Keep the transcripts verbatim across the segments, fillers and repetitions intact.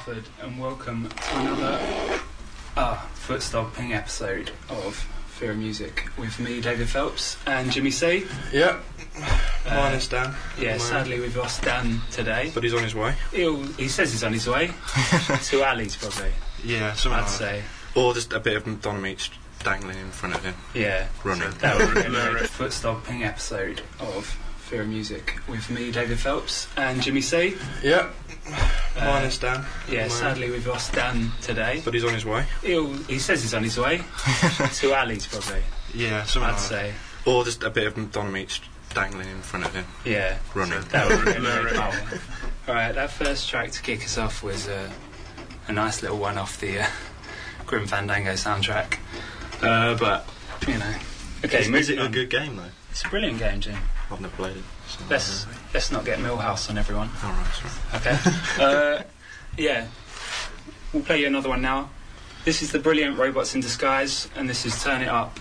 Salford, and welcome to another uh, foot stomping episode of Fear of Music with me, David Phelps, and Jimmy C. Yep, Uh, minus Dan. Yeah, Mine. sadly we've lost Dan today. But he's on his way. He'll, he says he's on his way to Ali's, probably. Yeah, something I'd like say. that. Or just a bit of Madonna meat dangling in front of him. Yeah, Running. So that would be a foot stomping episode of Fear of Music with me, David Phelps, and Jimmy C. Yep, Uh, minus Dan. Yeah, Mine. sadly we've lost Dan today. But he's on his way. He'll, he says he's on his way to Ali's, probably. Yeah, something I'd like say. that. Or just a bit of Madonna meat dangling in front of him. Yeah. Running. That would be a Alright, that first track to kick us off was uh, a nice little one off the uh, Grim Fandango soundtrack. Uh, but, you know. Okay, is, is moving it a on. good game though? It's a brilliant game, Jim. I've never played it. So Let's, let's not get Millhouse on everyone. Alright, sorry. Okay. uh, yeah. We'll play you another one now. This is the brilliant Robots in Disguise, and this is Turn It Up.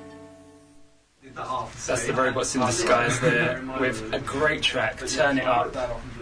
That's the Robots in Disguise there with a great track, Turn It Up.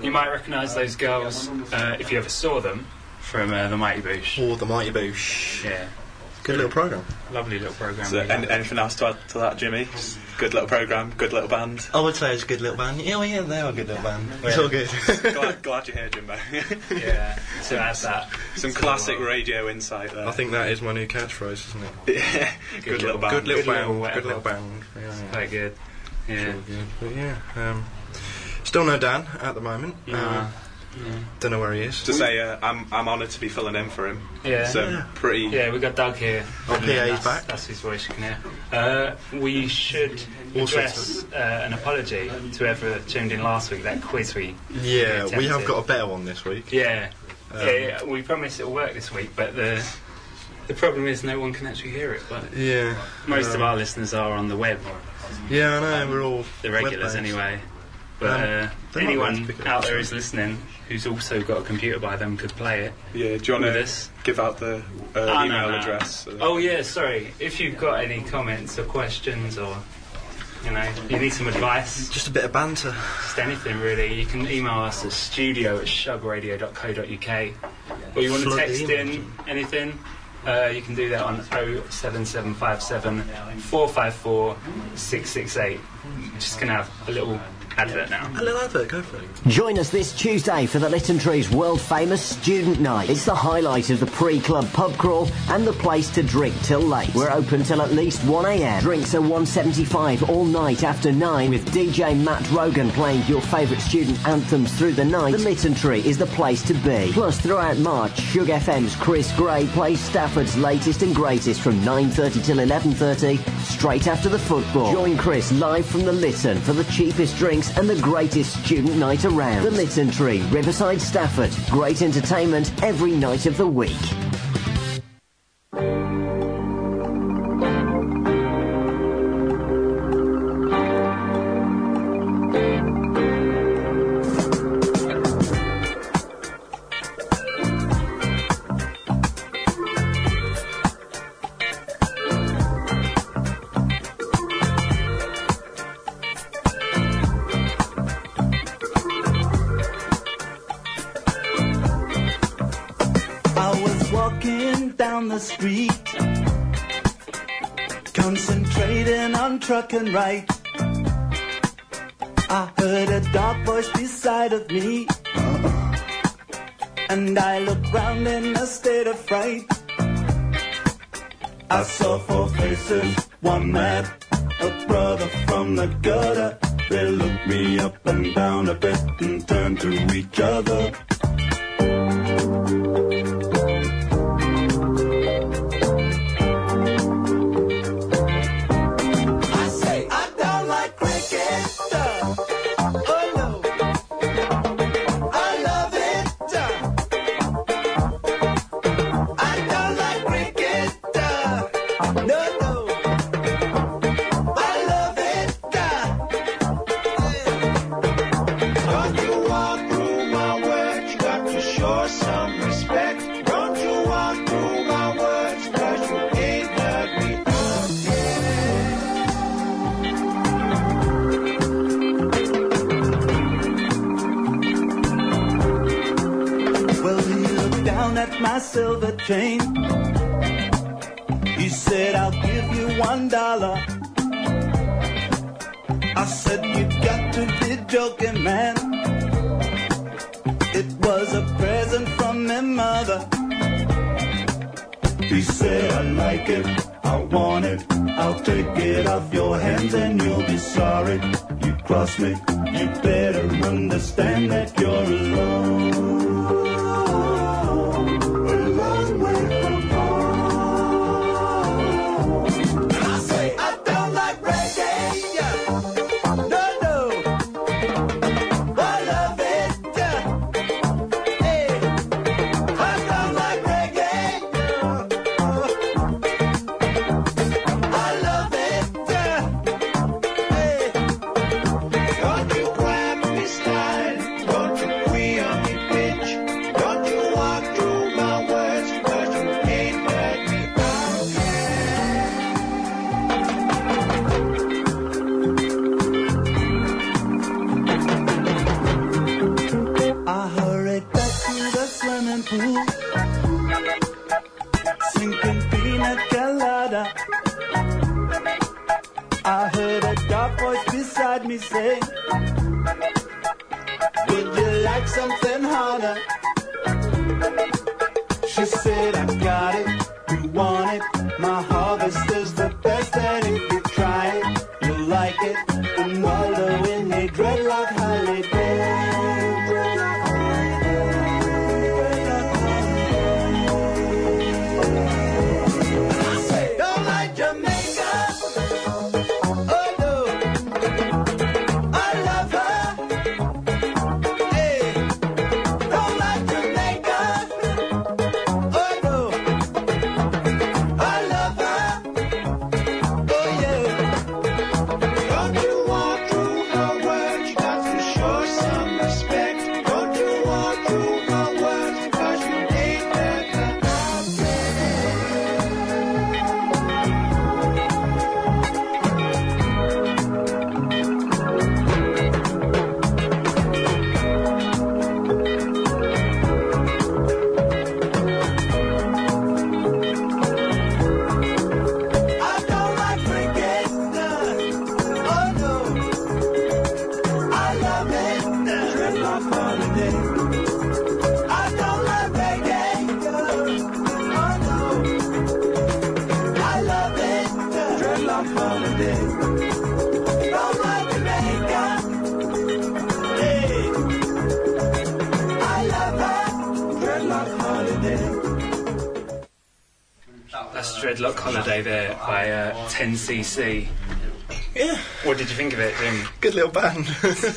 You might recognise those girls uh, if you ever saw them from uh, the Mighty Boosh. Or the Mighty Boosh. Yeah. Good little programme. Lovely little programme. So, any, anything else to add to that, Jimmy? Just good little programme, good little band. I would say it's a good little band. Yeah, well, yeah, they are a good little band. It's Yeah. all good. glad, glad you're here, Jimbo. Yeah, so that's that. Some classic radio insight there. I think that is my new catchphrase, isn't it? yeah. Good, Good little little- band. Good little Good little band. whatever. Good little band. Yeah, yeah. Quite good. Yeah. Sure, good. But yeah, um, still no Dan at the moment. Nah. Uh, don't know where he is. To say, uh, I'm I'm honoured to be filling in for him. Yeah. So Yeah. pretty. Yeah, we got Doug here. Our P A's that's, back. That's his voice you can hear. Uh, we should Also address uh, an apology to whoever tuned in last week, that quiz we... Yeah, we have attempted. got a better one this week. Yeah. Um, yeah, we promise it'll work this week, but the the problem is no one can actually hear it. But Yeah. most um, of our listeners are on the web, Yeah, I know, we're all the regulars web-based. anyway. But Um, uh, they might be able anyone to pick it up out there soon. who's listening, who's also got a computer by them, could play it. Yeah. Do you want With to us. give out the uh, Ah, no, email no. address? Oh yeah, sorry. If you've got any comments or questions, or you know, you need some advice, Just a bit of banter. just anything really, you can email us at studio at shugradio dot co dot uk, or you want to Flood the text email, in Jim. anything, uh, you can do that on oh seven seven five seven, four five four, six six eight. Just gonna have a little advert now. A little advert, go for it. Join us this Tuesday for the Lytton Trees world famous Student Night. It's the highlight of the pre-club pub crawl and the place to drink till late. We're open till at least one a m. Drinks are one seventy-five all night after nine, with D J Matt Rogan playing your favourite student anthems through the night. The Lytton Tree is the place to be. Plus, throughout March, Shug F M's Chris Gray plays Stafford's latest and greatest from nine thirty till eleven thirty, straight after the football. Join Chris live from the Lytton for the cheapest drinks and the greatest student night around. The Lytton Tree, Riverside, Stafford. Great entertainment every night of the week. I was walking down the street, concentrating on trucking right. I heard a dark voice beside of me, and I looked round in a state of fright. I saw four faces, one mad, a brother from the gutter. They looked me up and down a bit and turned to each other. I say I don't like cricket. Oh no, I love it. I don't like cricket. No, no, I love it. Don't you walk through my words? You got to show some respect. Don't you walk through my words? 'Cause you ain't heard me talk yet. Well, he looked down at my silver chain. He said, I'll give you one dollar. I said, you got to be joking, man. It was a present from my mother. He said, I like it, I want it. I'll take it off your hands and you'll be sorry. You cross me, you better understand that you're alone. A long way from home. I say, I don't like reggae. No, no. I love it. Hey, I don't like reggae. I love it. Hey, don't you grab me style. Don't you queer me, baby. Havana. I heard a dark voice beside me say, would you like something harder? She said, I got it, you want it. My harvest is the best, and if you try it, you'll like it. And Waldo in a dreadlock holiday. Don't like Jamaica. Oh no, I love her. Hey, don't like Jamaica. Oh no, I love her. Oh yeah. Don't you walk through her words? You got to show some respect. Don't you walk through her words? 'Cause you ain't heard her out there. I don't like reggae, oh no, I love it, dreadlock holiday. I don't like reggae, oh no, I love it, dreadlock holiday. Don't like Jamaica, hey, I love her, dreadlock holiday. That's Dreadlock Holiday there by uh, ten C C. Yeah, What did you think of it, Jim? good little band.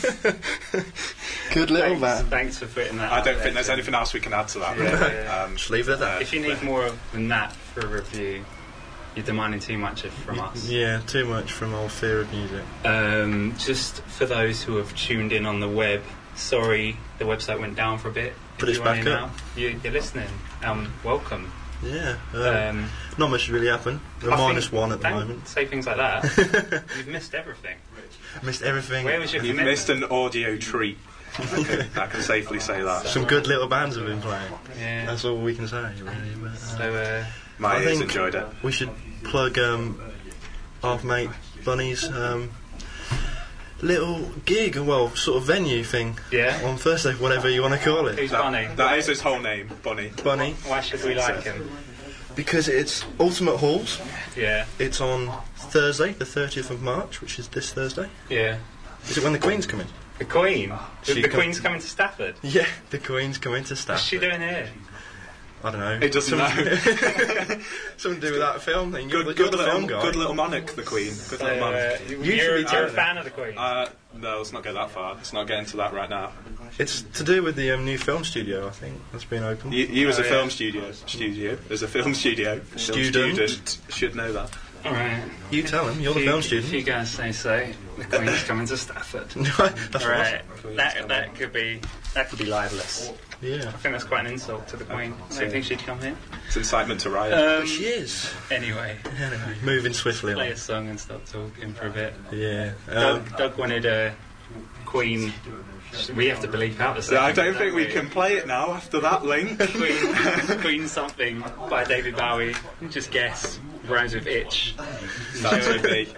Good little Thanks, band. thanks for putting that. I out don't there, think there's Jim. anything else we can add to that. Yeah, really. yeah. Um, Just leave it at that. If you need more than that for a review, you're demanding too much of from us. Yeah, too much from old Fear of Music. Um, just for those who have tuned in on the web, sorry the website went down for a bit. But If it's you're on back here up. now, you, you're listening. Um, welcome. Yeah, um, Um, not much has really happened. We're I minus think- one at the don't moment. Say things like that. You've missed everything. Missed everything. Where was your You've commitment? missed an audio treat. I can, I can safely say that. Some good little bands have been playing. Yeah. That's all we can say, really. But, uh, So, uh, My I ears think enjoyed it. we should plug um, half mate Bunny's um, little gig, well, sort of venue thing yeah. on Thursday, whatever you want to call it. Who's Bunny? That is his whole name, Bunny. Bunny, Why should we like him? because it's Ultimate Halls. Yeah. It's on Thursday, the thirtieth of March, which is this Thursday. Yeah. Is it when the Queen's coming? The Queen? The, She the come- Queen's coming to Stafford? Yeah, the Queen's coming to What's staff. she doing here? I don't know. He doesn't Something- know. Something to do with that film thing. You're, Good, the, you're good, the little, film guy. good little monarch, the Queen. Good little Uh, monarch. you're, Usually you're a too. fan of the Queen? Uh, no, let's not go that far. Let's not get into that right now. It's to do with the um, new film studio, I think, that's been opened. You, you as Oh, a yeah. film studio, studio, as a film studio, film Student. student should know that. Alright. You tell him, you're the If film you- student. If you guys say so, the Queen's coming to Stafford. That's Right. right. That, that could be that could be libelous. Yeah. I think that's quite an insult to the Queen. I don't think she'd come here. It's incitement to riot. Um, But she is. anyway, Anyway, moving swiftly play on. a song and stop talking for a bit. Yeah. Um, Doug, Doug wanted a Queen. We have to bleep out the So I second. don't think we can play it now after that link. Queen, Queen something by David Bowie. Just guess. Rhymes with itch. That would be.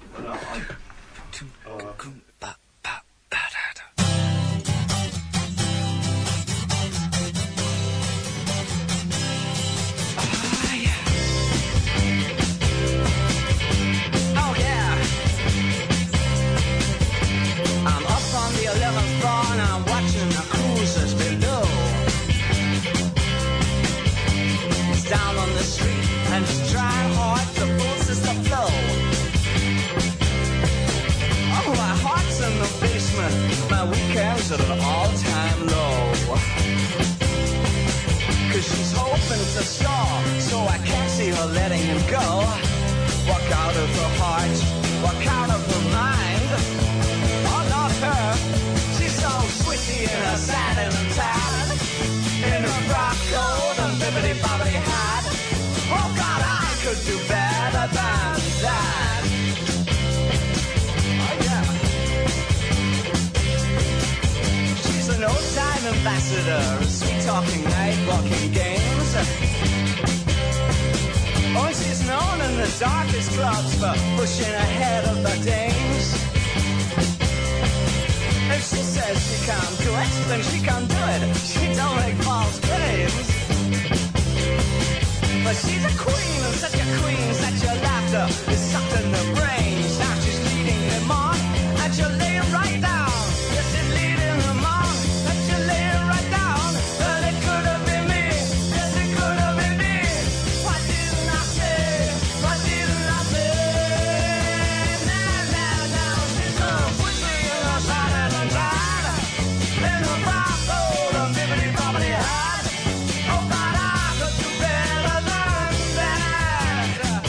Oh yeah. I'm up on the eleventh floor and I'm watching the cruisers below. It's down on the street and it's trying hard to boost the flow. Oh, my heart's in the basement. My weekends at an all-time low. Cause she's hoping to score, so I can't see her letting him go. Walk out of her heart, walk out of her mind. Oh, not her. She's so squishy in her satin and tan. In her frock coat and bibbidi-bobbidi hat. Oh, God, I could do better than that. Oh, yeah. She's an old-time ambassador, sweet-talking, night-walking games. Oh, she's known in the darkest clubs for pushing ahead of the dames. If she says she can't do it, then she can't do it. She don't make false claims. But she's a queen, and such a queen, such a laughter is sucked in the brains. Now she's leading them on, and she'll lay it right down. Yes, she's leading them on, and she'll lay it right down. But it could have been me, yes, it could have been me. Why didn't I say, why didn't I say? Now, now, now, she's so quickly in the side and the tide. In the brown gold of Liberty Property High. Oh, God, I could do better than that.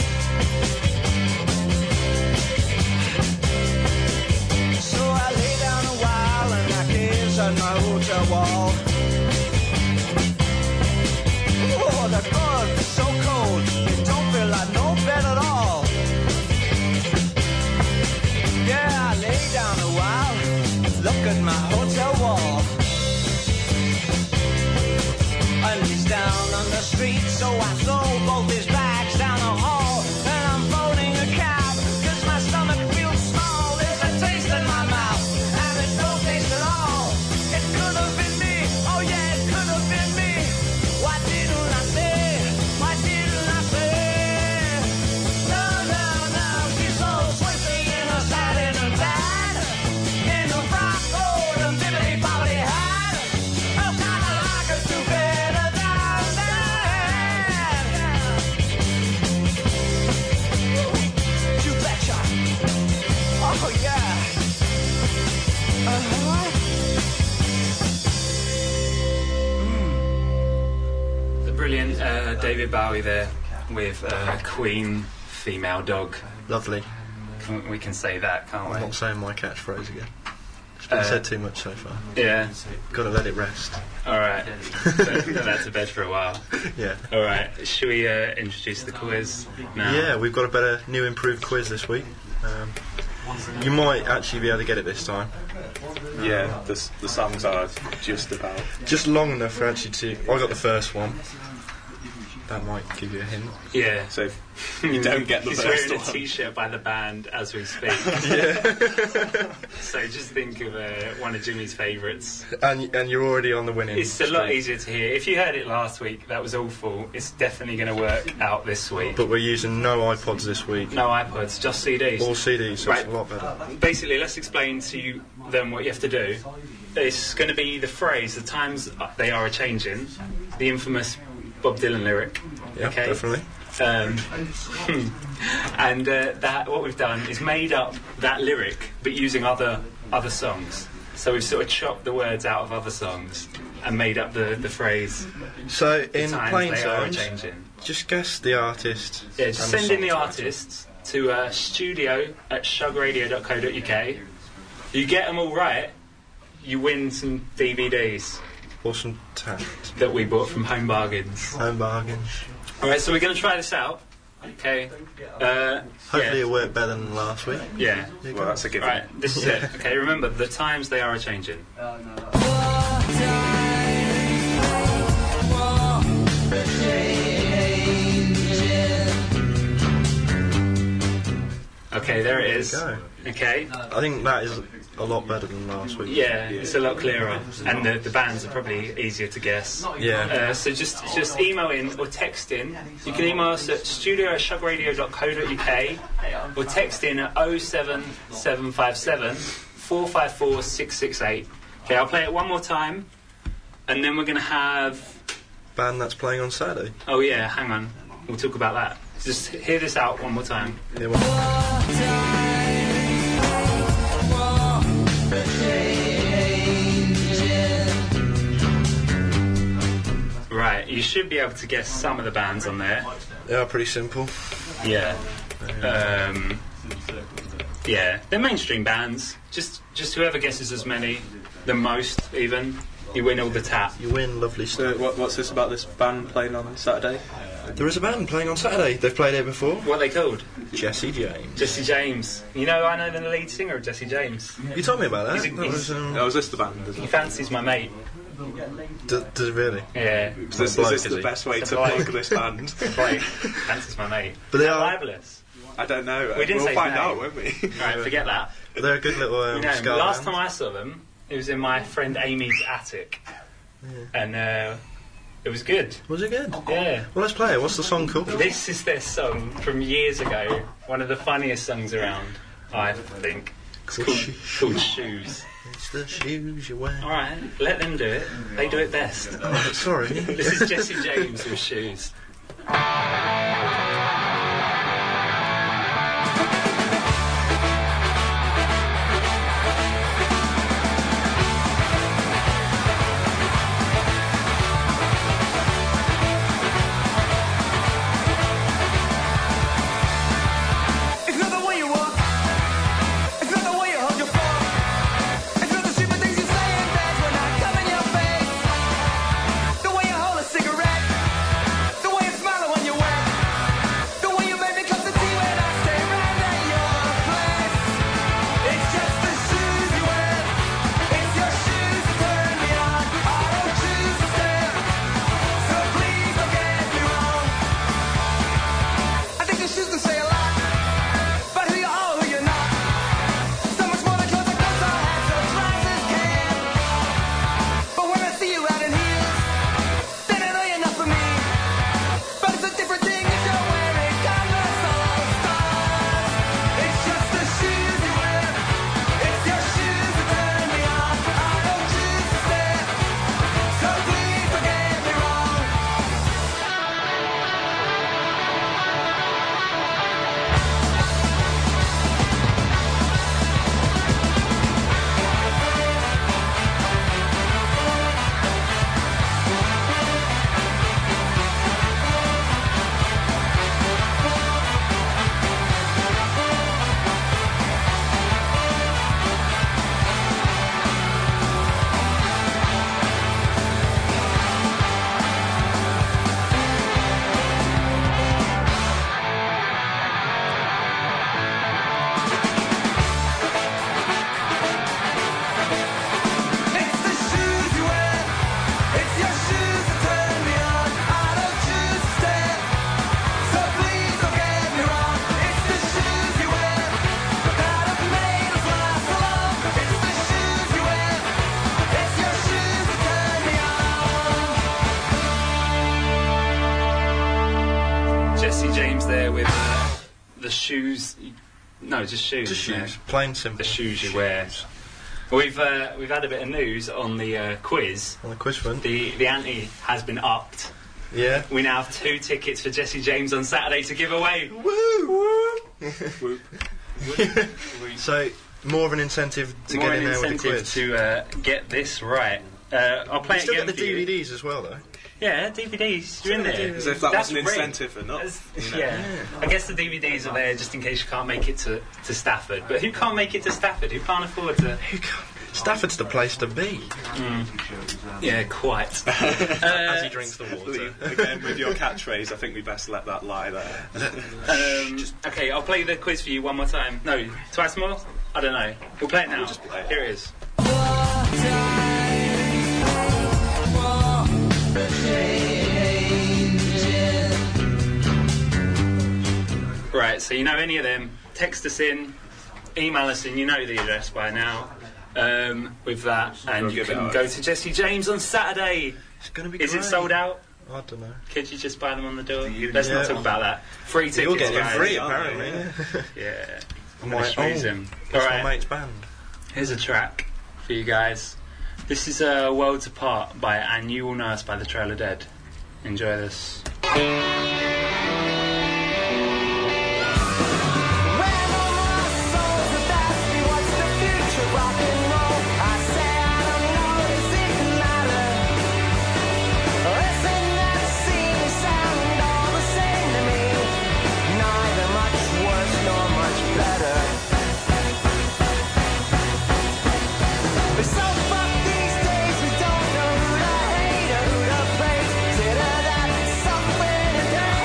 So I lay down a while and I gaze at my hotel wall. Oh, the earth is so cold, it don't feel like no bed at all. Yeah, I lay down a while, look at my hotel wall. And he's down on the street, so I throw both his bags down the hall. And I'm phoning a cab, cause my stomach feels small. There's a taste in my mouth, and it's no taste at all. It could have been me, oh yeah, it could have been me. Why didn't I say, why didn't I say? No, no, no, she's so sweeping in her satin and tan. In the frock coat and bibbity bobbity hat. Oh, God, I could do better than that. You betcha. Oh, yeah. Uh-huh. The brilliant uh, David Bowie there with uh, Queen Female Dog. Lovely. Can, we can say that, can't I'm we? not saying my catchphrase again. It's been Uh, said too much so far. Yeah. Gotta let it rest. Alright. Put that to bed for a while. Yeah. Alright. Should we uh, introduce the quiz now? Yeah, we've got a better, new, improved quiz this week. Um, you might actually be able to get it this time. Yeah, the, s- the songs are just about. Just long enough for actually to. I got the first one. That might give you a hint. Yeah. So if you don't get the He's first wearing one. a t-shirt by the band as we speak. Yeah. So just think of uh, one of Jimmy's favourites. and and you're already on the winning. It's a lot streak. easier to hear. If you heard it last week, that was awful. It's definitely going to work out this week. But we're using no iPods this week. No iPods, just C Ds. All C Ds, so Right. it's a lot better. Basically, let's explain to you them what you have to do. It's going to be the phrase, the times they are a-changing, the infamous Bob Dylan lyric. Yeah, okay? definitely. Um, and uh, that what we've done is made up that lyric, but using other other songs. So we've sort of chopped the words out of other songs and made up the, the phrase. So, The in times plain they are terms, a-changing. just guess the artist. Yeah, just and the send in the song artists to uh, studio at shugradio dot co dot uk. You get them all right, you win some D V Ds title. Or some tat. that we bought from Home Bargains. Home bargains. Alright, so we're going to try this out. Okay. Uh, Hopefully yeah. it'll work better than last week. Yeah. Well, that's a given. Right, this is it. Okay, remember, the times they are a-changing. Okay, there it is. There Okay. I think that is a lot better than last week. Yeah, it's a lot clearer, and the, the bands are probably easier to guess. Yeah. Uh, so just just email in or text in. You can email us at studio at shugradio dot co dot uk or text in at oh seven seven five seven four five four six six eight. Okay, I'll play it one more time, and then we're going to have... Band that's playing on Saturday. Oh yeah, hang on. We'll talk about that. Just hear this out one more time. Yeah, well, Right, you should be able to guess some of the bands on there. they are pretty simple. Yeah. Um, yeah, they're mainstream bands. Just just whoever guesses as many, the most even, you win all the tap. You win lovely So stuff. what, what's this about this band playing on Saturday? There is a band playing on Saturday. They've played here before. What are they called? Jesse James. Jesse James. You know, I know the lead singer of Jesse James. You told me about that. He's a- that he's- was, um, Oh, is this the band? Is He it? fancies my mate. D- does it really? Yeah. Is this, is bloke, this is the he? best way It's to a bloke. plug this band? Like, Francis, my mate. But they Is that are- libelous? I don't know. We didn't we'll say find his name. out, won't we? Right, forget that. They're a good little um, You know, ska last band. time I saw them, it was in my friend Amy's attic. And uh, it was good. Was it good? Yeah. Well, let's play it. What's the song called? This is their song from years ago. One of the funniest songs around, I think. It's Called called, Shoes. called Shoes. It's the shoes you wear. Alright, let them do it. They do it best. Oh, sorry. This is Jesse James with Shoes. It's not the way you walk. It's not the way you hold your phone. It's not the stupid things you say in bed when I come in your face. The way you hold a cigarette. The way you smile when you're wet. The way you make me cup of tea when I stay right at your place. It's just the shoes you wear. It's your shoes that turn me on. I don't choose to stay. So please don't get me wrong. I think the shoes can say a lot. But who you are, who you're not. So much more than clothes like those I had, so trousers can. But when I see you out in heels, then I know you're not for me. But it's a different thing if you're wearing Converse All Stars. It's just the shoes you wear. It's your shoes that turn me on. I don't choose to stay. So please don't get me wrong. It's the shoes you wear. It's your shoes that turn me on. I don't choose to stay. So please don't get me wrong. It's the shoes you wear that have made us last so long. It's the shoes you wear. It's your shoes that turn me on. Jesse James there with uh, the shoes. No, just shoes. Just yeah. shoes. Plain simple. The shoes you wear. We've uh, we've had a bit of news on the uh, quiz. On the quiz front. The the ante has been upped. Yeah. We now have two tickets for Jesse James on Saturday to give away. Woo! So, more of an incentive to More get an in there with the incentive quiz. to uh, get this right. Uh, I'll play You it still again get the for you. D V Ds as well, though. Yeah, D V Ds. You're in there. As if that That's was an great. incentive enough. That's- Yeah. I guess the D V Ds are there just in case you can't make it to, to Stafford. But who can't make it to Stafford? Who can't afford to? Who can't? Stafford's the place to be. Yeah, quite. As he drinks the water. Again, with your catchphrase, I think we best let that lie there. Um, okay, I'll play the quiz for you one more time. No, twice more? I don't know. We'll play it now. just play it. Here it is. Right, so you know any of them, text us in, email us in, you know the address by now. Um, with that, and We'll you give it can out. go to Jesse James on Saturday. It's going to be Is great. it sold out? I don't know. Could you just buy them on the door? Let's not Yeah. talk about that. Free tickets, You're getting it guys. free, aren't apparently. Yeah. I'm My, gonna oh, schmooze him. that's Alright, my mate's band. here's a track for you guys. This is uh, Worlds Apart by And You Will Know Us by the Trail of Dead. Enjoy this. So fuck these days, we don't know who to hate or who to praise. Consider that something to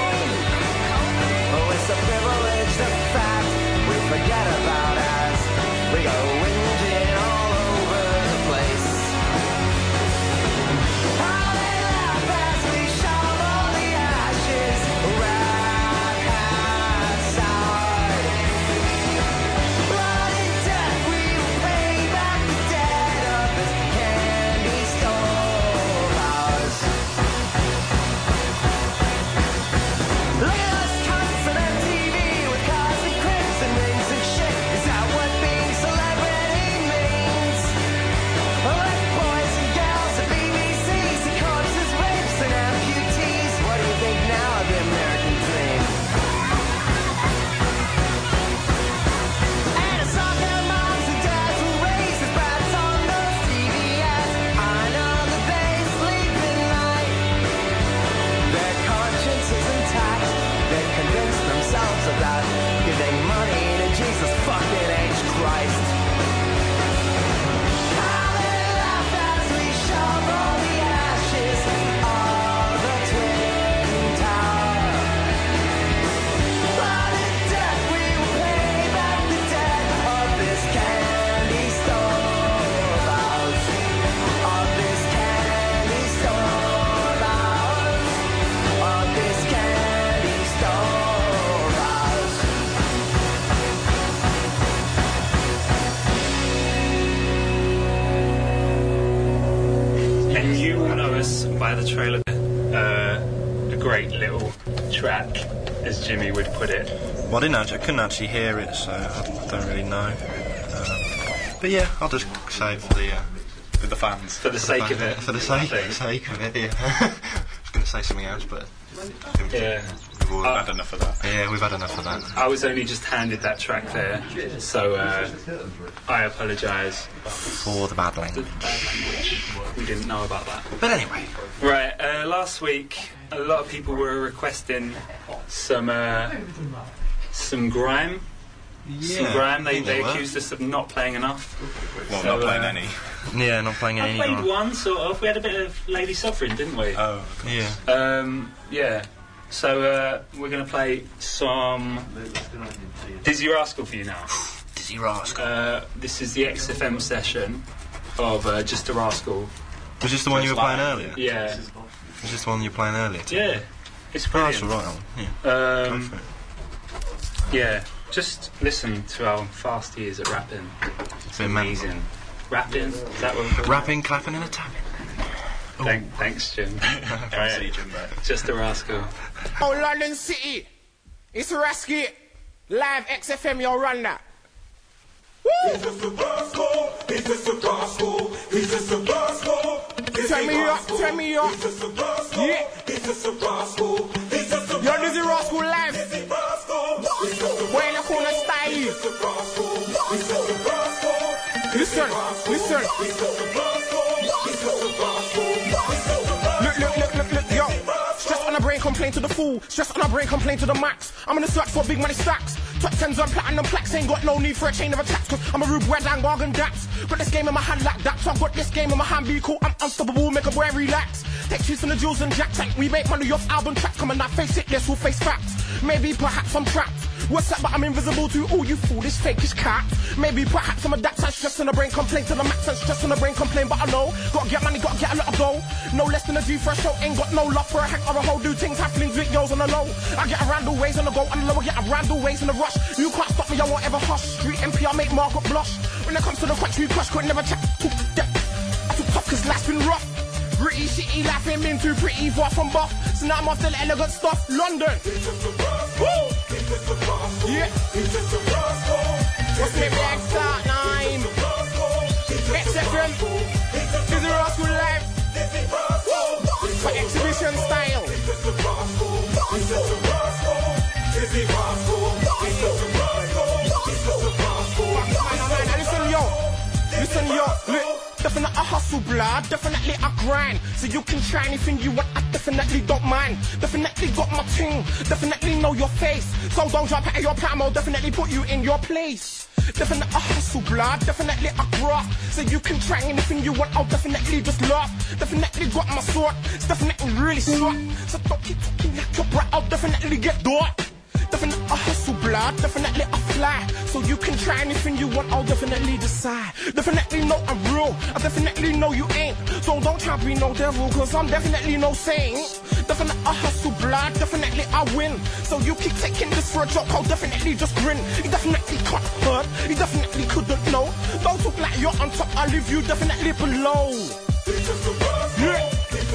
and you will know us by the trailer. Uh, a great little track, as Jimmy would put it. Well, I didn't actually, I couldn't actually hear it, so I don't really know. Um, but yeah, I'll just say it for the... Uh, With the fans. For the sake of it. For the sake, I think. sake of it, yeah. I was going to say something else, but... Yeah. We've all Uh, had enough of that. Yeah, we've had enough of that. I was only just handed that track there, so uh, I apologise For the bad for language. the bad language. We didn't know about that. But anyway, Right, uh, last week a lot of people were requesting some uh, some grime. Some grime. They, they were. accused us of not playing enough. Well, So, not playing uh, any. Yeah, not playing I any. played more. one, sort of. We had a bit of Lady Sovereign, didn't we? Oh, Yeah. Um, yeah. So uh, we're going to play some Dizzy Rascal for you now. Dizzy Rascal. Uh, this is the X F M session of uh, Just a Rascal. Was this the one you were playing earlier? Yeah. Was this the one you were playing earlier? Too? Yeah. It's Oh, that's brilliant. alright, Alan. Yeah. Go Um, for it. yeah. Just listen to how fast he is at rapping. It's been amazing. Amazing. Rapping? Is that what we're calling it? Rapping, clapping, and a tapping. Thank, thanks, Jim. Can't see Jimbo. Just a Rascal. Oh, London City. It's Rasky. Live X F M, y'all run that. Turn me up, turn me up. Yeah. Yo, Dizzy Rascal live. Where in the corner style? Listen, listen. Look, look, look, look, look, yo. Stress on the brain, complain to the fool. Stress on the brain, complain to the max. I'm in the search for big money stacks. Top tens on platinum plaques. Ain't got no need for a chain of attacks. Cause I'm a rude boy, down bargain daps. Got this game in my hand like that. So I've got this game in my hand. Be cool, I'm unstoppable. Make a boy relax. Take cheese from the jewels and jacks. Like we make money off album tracks. Come on, now face it, this will face facts. Maybe perhaps I'm trapped. What's up, but I'm invisible to all you foolish, fakish cat. Maybe perhaps I'm a dax and stress in the brain, complain to the max and stress in the brain, complain, but I know. Gotta get money, gotta get a lot of dough. No less than a G for a show, ain't got no love for a hack or a hoe. Do things happening, videos on the low. I get around the ways on the go, on the low, I get around the ways in the rush. You can't stop me, I won't ever hush. Street M P, I make Margaret blush. When it comes to the crunch, we crush, could never chat. Too depth. I took top cause life's been rough. Gritty, shitty, life ain't been too pretty, far from buff. So now I'm off the elegant stuff. London. Woo! Yeah. What's me black start nine? X F M. Dizzy Rascal live. For exhibition style. Listen yo. Listen yo. Look. Definitely a hustle, blood, definitely a grind. So you can try anything you want, I definitely don't mind. Definitely got my ting, definitely know your face. So don't jump out of your plan, I'll definitely put you in your place. Definitely a hustle, blood, definitely a graph. So you can try anything you want, I'll definitely just laugh. Definitely got my sword, it's definitely really short. So don't keep talking like your brat, I'll definitely get door. Definitely a hustle, blood, definitely a fly. So you can try anything you want, I'll definitely decide. Definitely know I'm real, I definitely know you ain't. So don't try to be no devil, cause I'm definitely no saint. Definitely a hustle, blood, definitely I win. So you keep taking this for a joke, I'll definitely just grin. You definitely can't hurt, you definitely couldn't know. Don't talk like you're on top, I'll leave you definitely below. Yeah,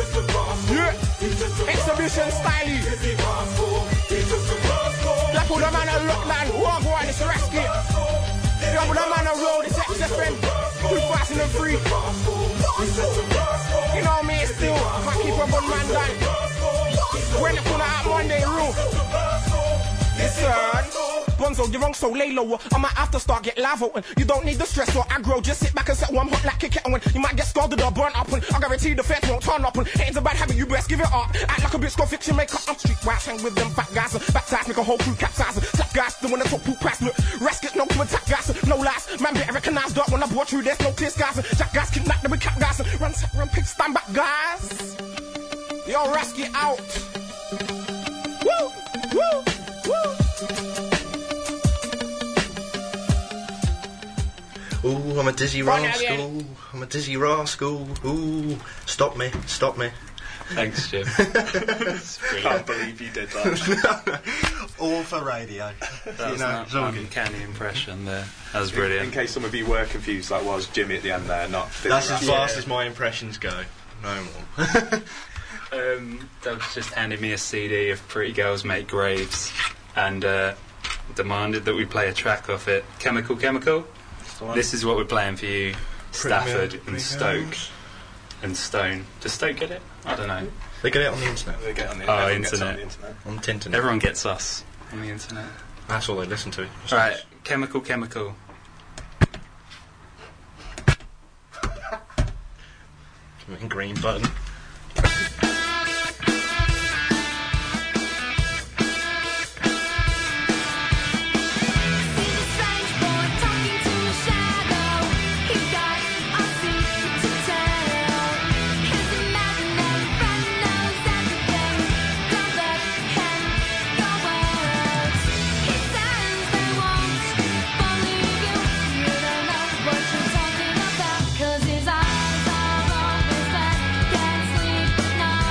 yeah, exhibition style. Like all the man a look man, walk on this rescue. Yeah, all the man a roll this X F M two thousand three. You know me still, can't keep up on man down. When the corner out Monday room. Listen, Bonzo, you're wrong, so lay lower. I might have to start get live open. You don't need the stress or aggro, just sit back and settle. I'm hot like a kettle. When you might get scalded or burnt up, and I guarantee the feds won't turn up. And ain't a bad habit, you best give it up. Act like a bitch, go fiction maker. I'm street wild, hang with them fat guys. Baptize, make a whole crew capsize. Slap guys, the one that talk poop price. Look, rascals, no to attack guys. No lies, man, better recognize dirt when I brought you. There's no clear skies. Jack guys, kidnap them with cat guys. Run, run, pigs, stand back guys. Yo, Rasky out. Woo, woo, woo. Ooh, I'm a dizzy Run rascal. I'm a dizzy rascal. Ooh, stop me, stop me. Thanks, Jim. Can't believe you did that. All for radio. That You was know, an it's all good. uncanny impression there. That was In brilliant. case some of you were confused, that was Jimmy at the end there, not. That's as Yeah. fast as my impressions go. no more. Um, Doug's just handed me a C D of Pretty Girls Make Graves and uh, demanded that we play a track off it. Chemical Chemical. This is what we're playing for you, Stafford Pretty and Stoke Girls. and Stone. Does Stoke get it? I don't know. They get it on the internet. They get on the, Oh, everyone gets internet. on the internet. On Tintin. Everyone gets us on the internet. That's all they listen to. Right, Chemical Chemical. Green button. Cause his eyes are always black, can't sleep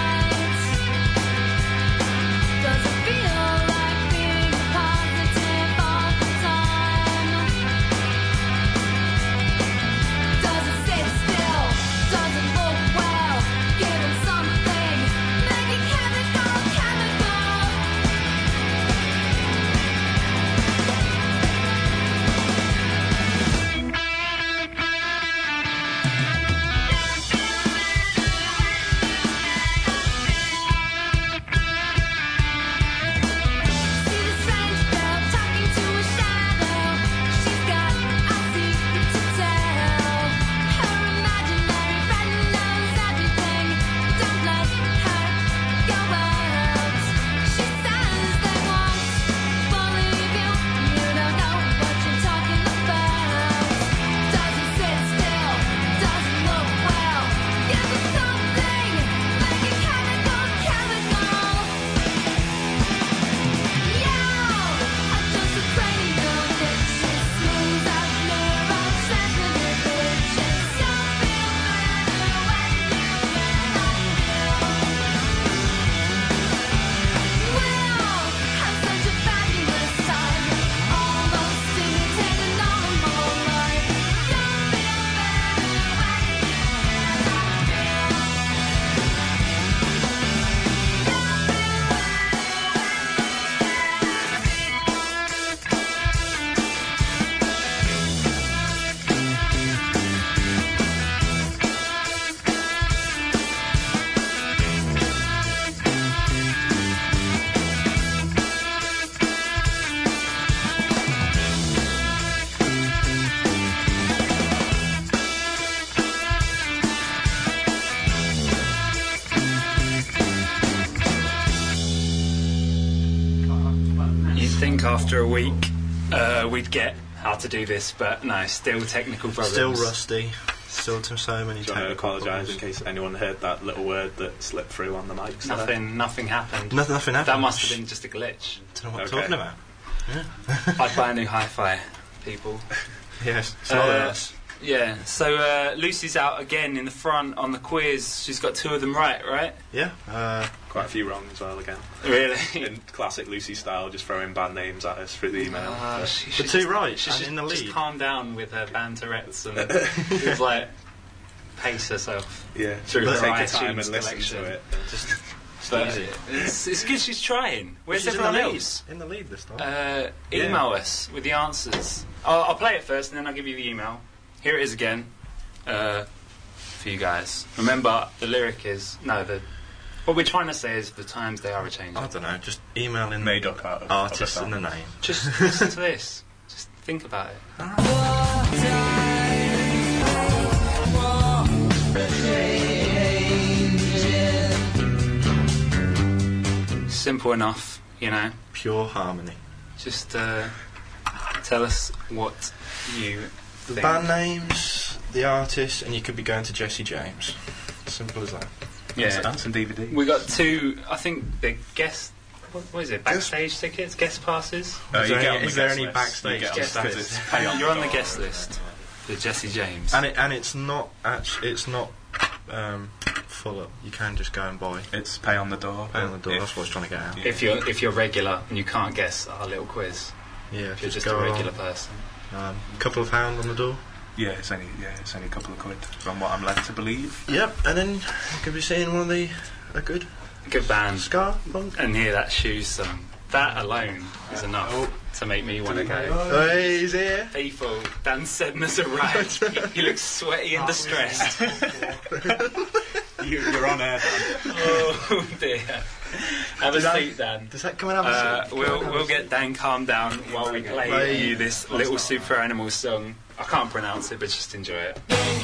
think after a week uh, we'd get how to do this, but no, still technical problems. Still rusty. Still to so many Do you want to technical apologise problems. in case anyone heard that little word that slipped through on the mics? there? Nothing, nothing happened. No, nothing happened. That must have been just a glitch. Don't know what Okay. I'm talking about. I'd buy a new hi-fi, people. Yes, it's not Uh, us. Yeah, so uh, Lucy's out again in the front on the quiz. She's got two of them right, right? Yeah. Uh, Quite a few wrong as well again. Really? In classic Lucy style, just throwing band names at us through the email. Uh, But- she the should two just- right she and should in the just lead. calm down with her band Tourette's and just like pace herself yeah, through But her take your iTunes time and listen collection. to it. Just But easy. it's, it's good she's trying. Where's She's in everyone the lead. else? In the lead this time. Uh, email us with the answers. I'll, I'll play it first and then I'll give you the email. Here it is again uh, for you guys. Remember, the lyric is... No, the what we're trying to say is the times they are a-changing. I don't know. Just email in Made up out of artist of a and the song. name. Just listen to this. Just think about it. Simple enough, you know. Pure harmony. Just uh, tell us what you The think. band names, the artist, and you could be going to Jesse James. Simple as that. Yeah. And some D V D. We got two, I think, the guest... What, what is it? Backstage tickets? Guest passes? Uh, Is you there get any- on the is there guest any list. backstage You get on guest the list? status, pay on You're on the door. guest list. With Jesse James. And it and it's not actually it's not um, full up. You can just go and buy. It's pay on the door. Pay on the door. If- That's what I was trying to get out. If you're if you're regular and you can't guess our little quiz, Yeah. if you're just go a regular on. person. Um, couple of pound on the door. Yeah, it's only yeah, it's only a couple of quid from what I'm led to believe. Yep, and then you could be seeing one of the a good Good band. ska punk. And hear that Shoes song. That alone is enough Oh. to make me want to go. Oh, he's here. People, Dan Sedna's arrived. He looks sweaty and distressed. you, you're on air, Dan. Oh dear. Have a Does that- seat, Dan. Does that come and have a Uh, seat? we'll we'll get Dan calmed down while we play Play. you this little Super Animals song. I can't pronounce it, but just enjoy it.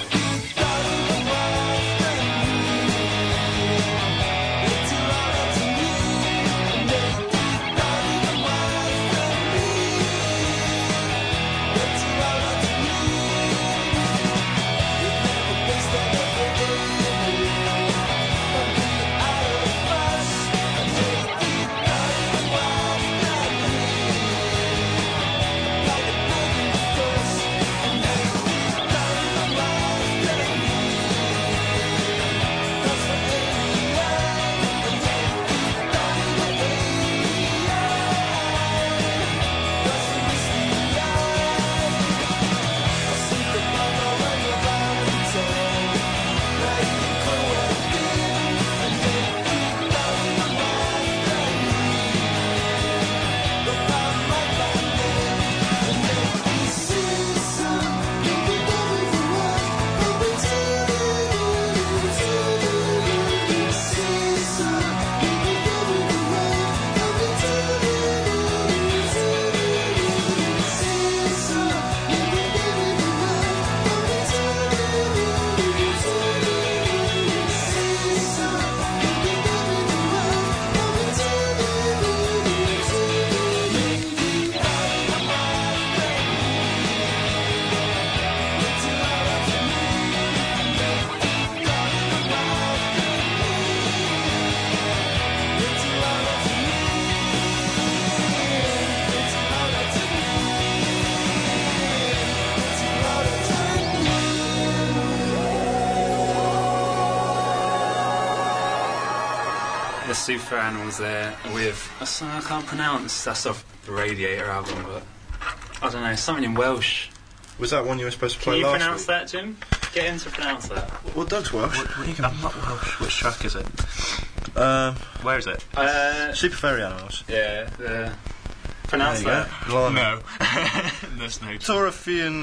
The Super Animals there with a song I can't pronounce. That's off the Radiator album, but I don't know, something in Welsh. Was that one you were supposed to Can play you last pronounce week? that, Jim? Get him to pronounce that. Well, Doug's Welsh. I'm not Welsh. Which track is it? Um, Where is it? Uh, Super Fairy Animals. yeah, the, pronounce There that. you go. Blimey. No. There's no. Torafin.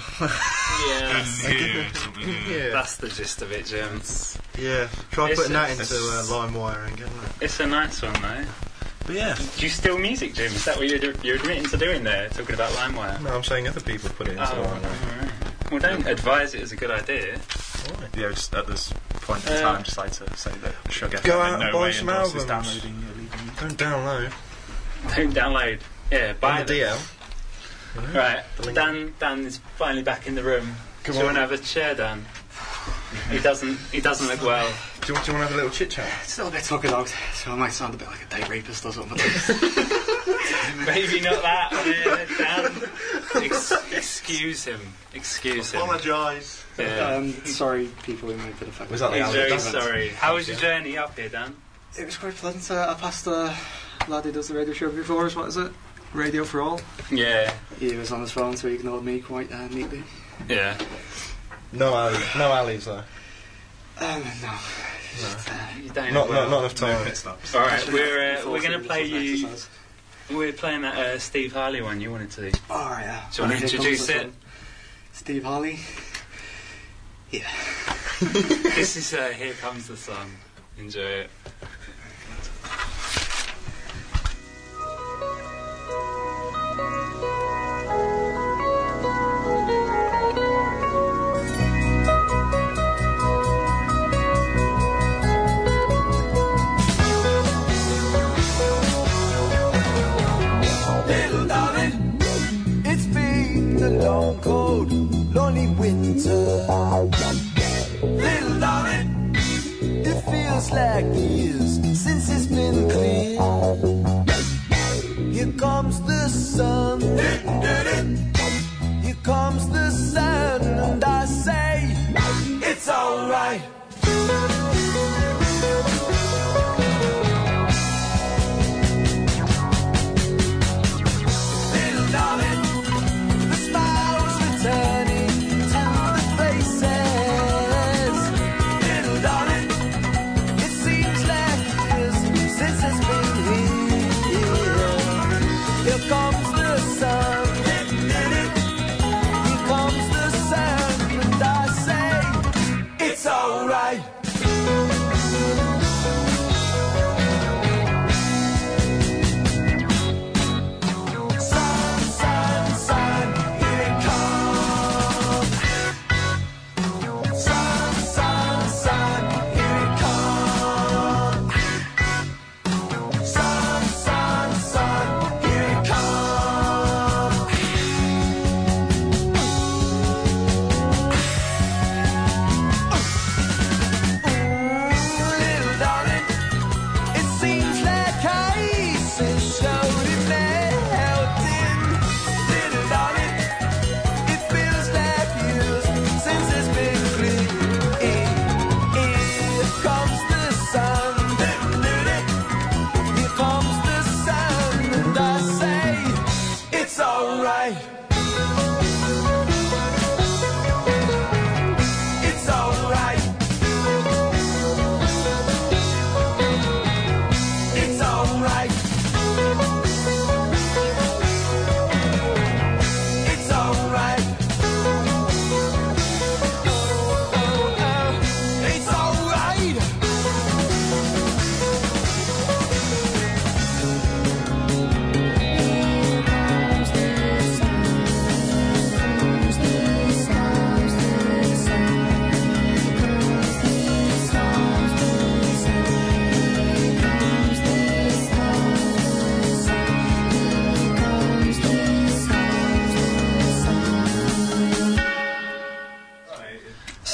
Yes. Here, something, yeah. Yeah. That's the gist of it, Jim. Yeah. Try It's putting that a- into uh, LimeWire and getting that. It's a nice one, though. But yeah. Do you steal music, Jim? Is that what you're, you're admitting to doing there, talking about LimeWire? No, I'm saying other people put it into Oh, LimeWire. alright. Well, don't advise it as a good idea. Yeah, just at this point in Uh, time, just like to say that Sugar F M Go in out no and buy way some endorses albums. downloading illegally. Don't download. Don't download. Yeah, buy On the them. D L. Right, The link. Dan. Dan is finally back in the room. Come do you on. want to have a chair, Dan? He doesn't. He doesn't look well. Do you, want, do you want to have a little chit chat? Still a bit talk it out, so I might sound a bit like a date rapist or something. Maybe not that, yeah, Dan. Ex- excuse him. Excuse him. Apologise. Yeah. um, sorry, people who might be affected. Was that the He's album? very Damn it. sorry. How was your journey up here, Dan? It was quite pleasant. Uh, I passed a lad who does the radio show before us. What is it? Radio for All. Yeah. He was on his phone, so he ignored me quite uh, neatly. Yeah. No alley. No alleys though. Um, no. Just, uh, You don't Not, know well. not, not enough No time. pit stops. All right, we're uh, before we're gonna food, play it's an you. exercise. We're playing that uh, Steve Harley one you wanted to. do. Oh, yeah. Do you want to Here comes introduce this it? one. Steve Harley. Yeah. This is uh, Here Comes the Sun. Enjoy it. Little darling, it's been a long, cold, lonely winter. Little darling, it feels like years since it's been clear. Here comes the sun, here comes the sun, and I say it's alright. Little darling, the smile's returning to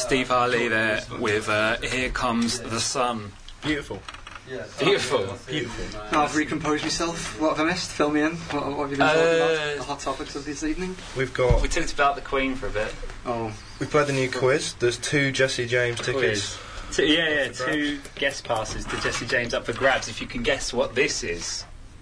Steve Harley there with uh, Here Comes the Sun. Beautiful. Beautiful. Beautiful. Now I've recomposed myself. What have I missed? Fill me in. What, what have you been talking Uh, about? The hot topics of this evening? We've got. We talked about the Queen for a bit. Oh. We played the new quiz. There's two Jesse James tickets. Two, yeah, yeah, two guest passes to Jesse James up for grabs. If you can guess what this is.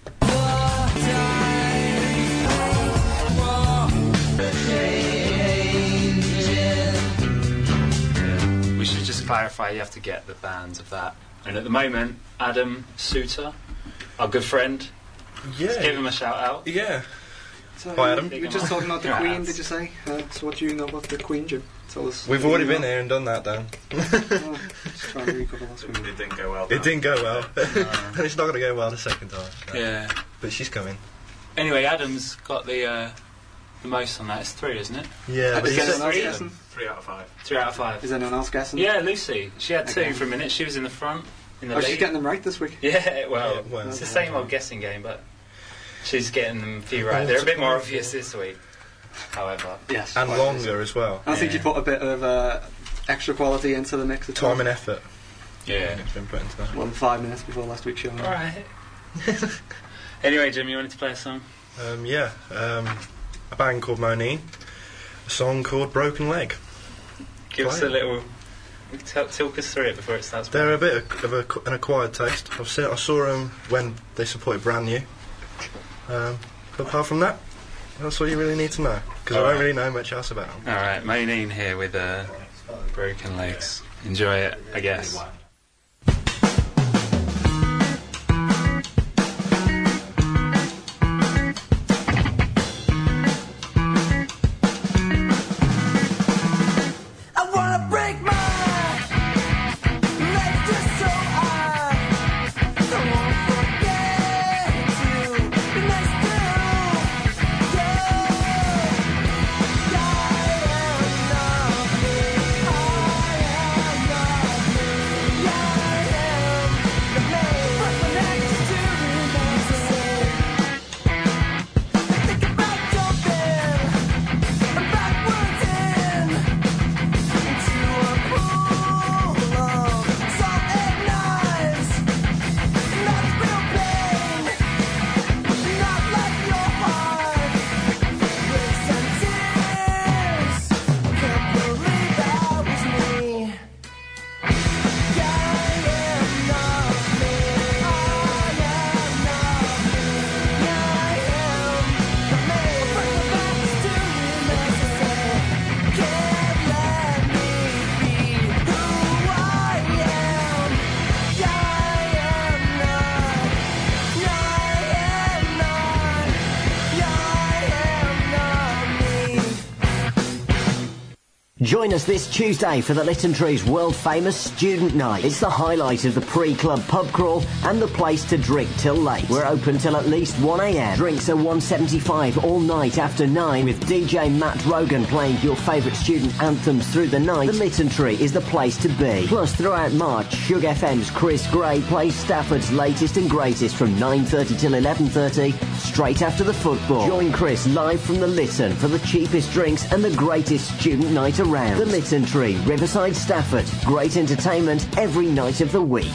We should just clarify. You have to get the bands of that. And at the moment, Adam Suter, our good friend. Yeah. Let's give him a shout out. Yeah. So, Hi, Adam. You were just talking about the Yeah. Queen, did you say? Uh, so what do you know about the Queen, Jim? Tell us. We've already been here and done that, Dan. Oh, just trying to recover last week. It didn't go well. It didn't go well. And it's not going to go well the second time. No. Yeah. But she's coming. Anyway, Adam's got the uh, the most on that. It's three, isn't it? Yeah, but Is he anyone said, else three. guessing? Three out of five. Three out of five. Is anyone else guessing? Yeah, Lucy. She had two Okay. for a minute. She was in the front. In the Oh, lead. she's getting them right this week. Yeah, well, Yeah, well. it's the same old guessing game, but she's getting them a few right. They're a bit more obvious this week, however. Yes. and quite longer as well. I think Yeah. you put a bit of uh, extra quality into the mix. Of Time and effort Yeah. has been put into that. One five minutes before last week's show. Alright. Anyway, Jim, you wanted to play a song? Um, yeah, um, a band called Monine, a song called Broken Leg. Give us Play a it. little. T- talk us through it before it starts. They're a bit of a, an acquired taste. I've seen, I saw them when they supported Brand New. Um, but apart from that, that's all you really need to know, because I Alright. don't really know much else about them. Alright, Monine here with uh, Broken Legs. Enjoy it, I guess. I wanna break my legs just so I don't wanna forget to be nice to you. I am not me. I am not me. I am not me. But my neck still remains the same. Think about jumping backwards in. Into a pool of salt and knives. That's real pain, not like your heart breaks and tears. Can't believe that was me. I am not me. I am not me. I am not me. But my back still remains the same. Can't let me be who I am. I am not. I am not. I am not me. Join us this Tuesday for the Lytton Trees world famous Student Night. It's the highlight of the pre-club pub crawl and the place to drink till late. We're open till at least one a m. Drinks are one seventy-five all night after nine, with D J Matt Rogan playing your favourite student anthems through the night. The Lytton Tree is the place to be. Plus, throughout March, Shug F M's Chris Gray plays Stafford's latest and greatest from nine thirty till eleven thirty, straight after the football. Join Chris live from the Lytton for the cheapest drinks and the greatest student night around. The Lytton Tree, Riverside, Stafford. Great entertainment every night of the week.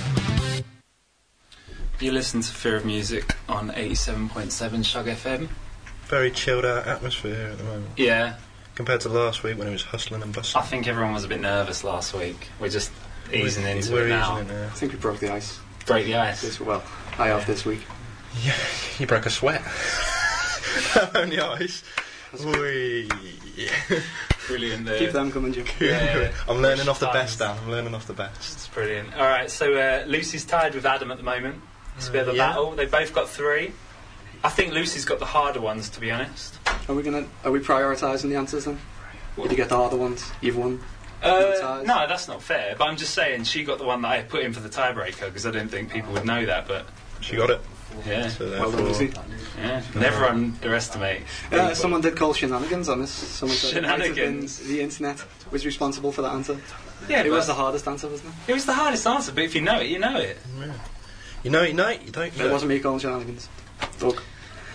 You listen to Fear of Music on eighty-seven point seven Shug F M. Very chilled out atmosphere here at the moment, Yeah, compared to last week when it was hustling and I bustling. think everyone was a bit nervous last week. We're just easing We're- into we're it now. easing it now. I think we broke the ice. Break the ice. This well, I have this week. Yeah, you broke a sweat. On the ice. Whee. Brilliant there. Keep them coming, Jim. Yeah. I'm learning off the Times. best, Dan. I'm learning off the best. It's brilliant. Alright, so uh, Lucy's tied with Adam at the moment. It's a bit of a Uh, yeah. battle. They've both got three. I think Lucy's got the harder ones, to be honest. Are we gonna? Are we prioritising the answers then? Did you get the harder ones? You've won. Uh, ties? no, that's not fair. But I'm just saying she got the one that I put in for the tiebreaker because I didn't think people would know that. But She got it. yeah, So Well done, therefore, Lucy. yeah. Never underestimate. Uh, people. someone did call shenanigans on this. Someone said it might have been Shenanigans. the internet was responsible for that answer. Yeah, It was the but hardest answer, wasn't it? it was the hardest answer. But if you know it, you know it. you know, you know, you don't. It wasn't me calling shenanigans. Doug.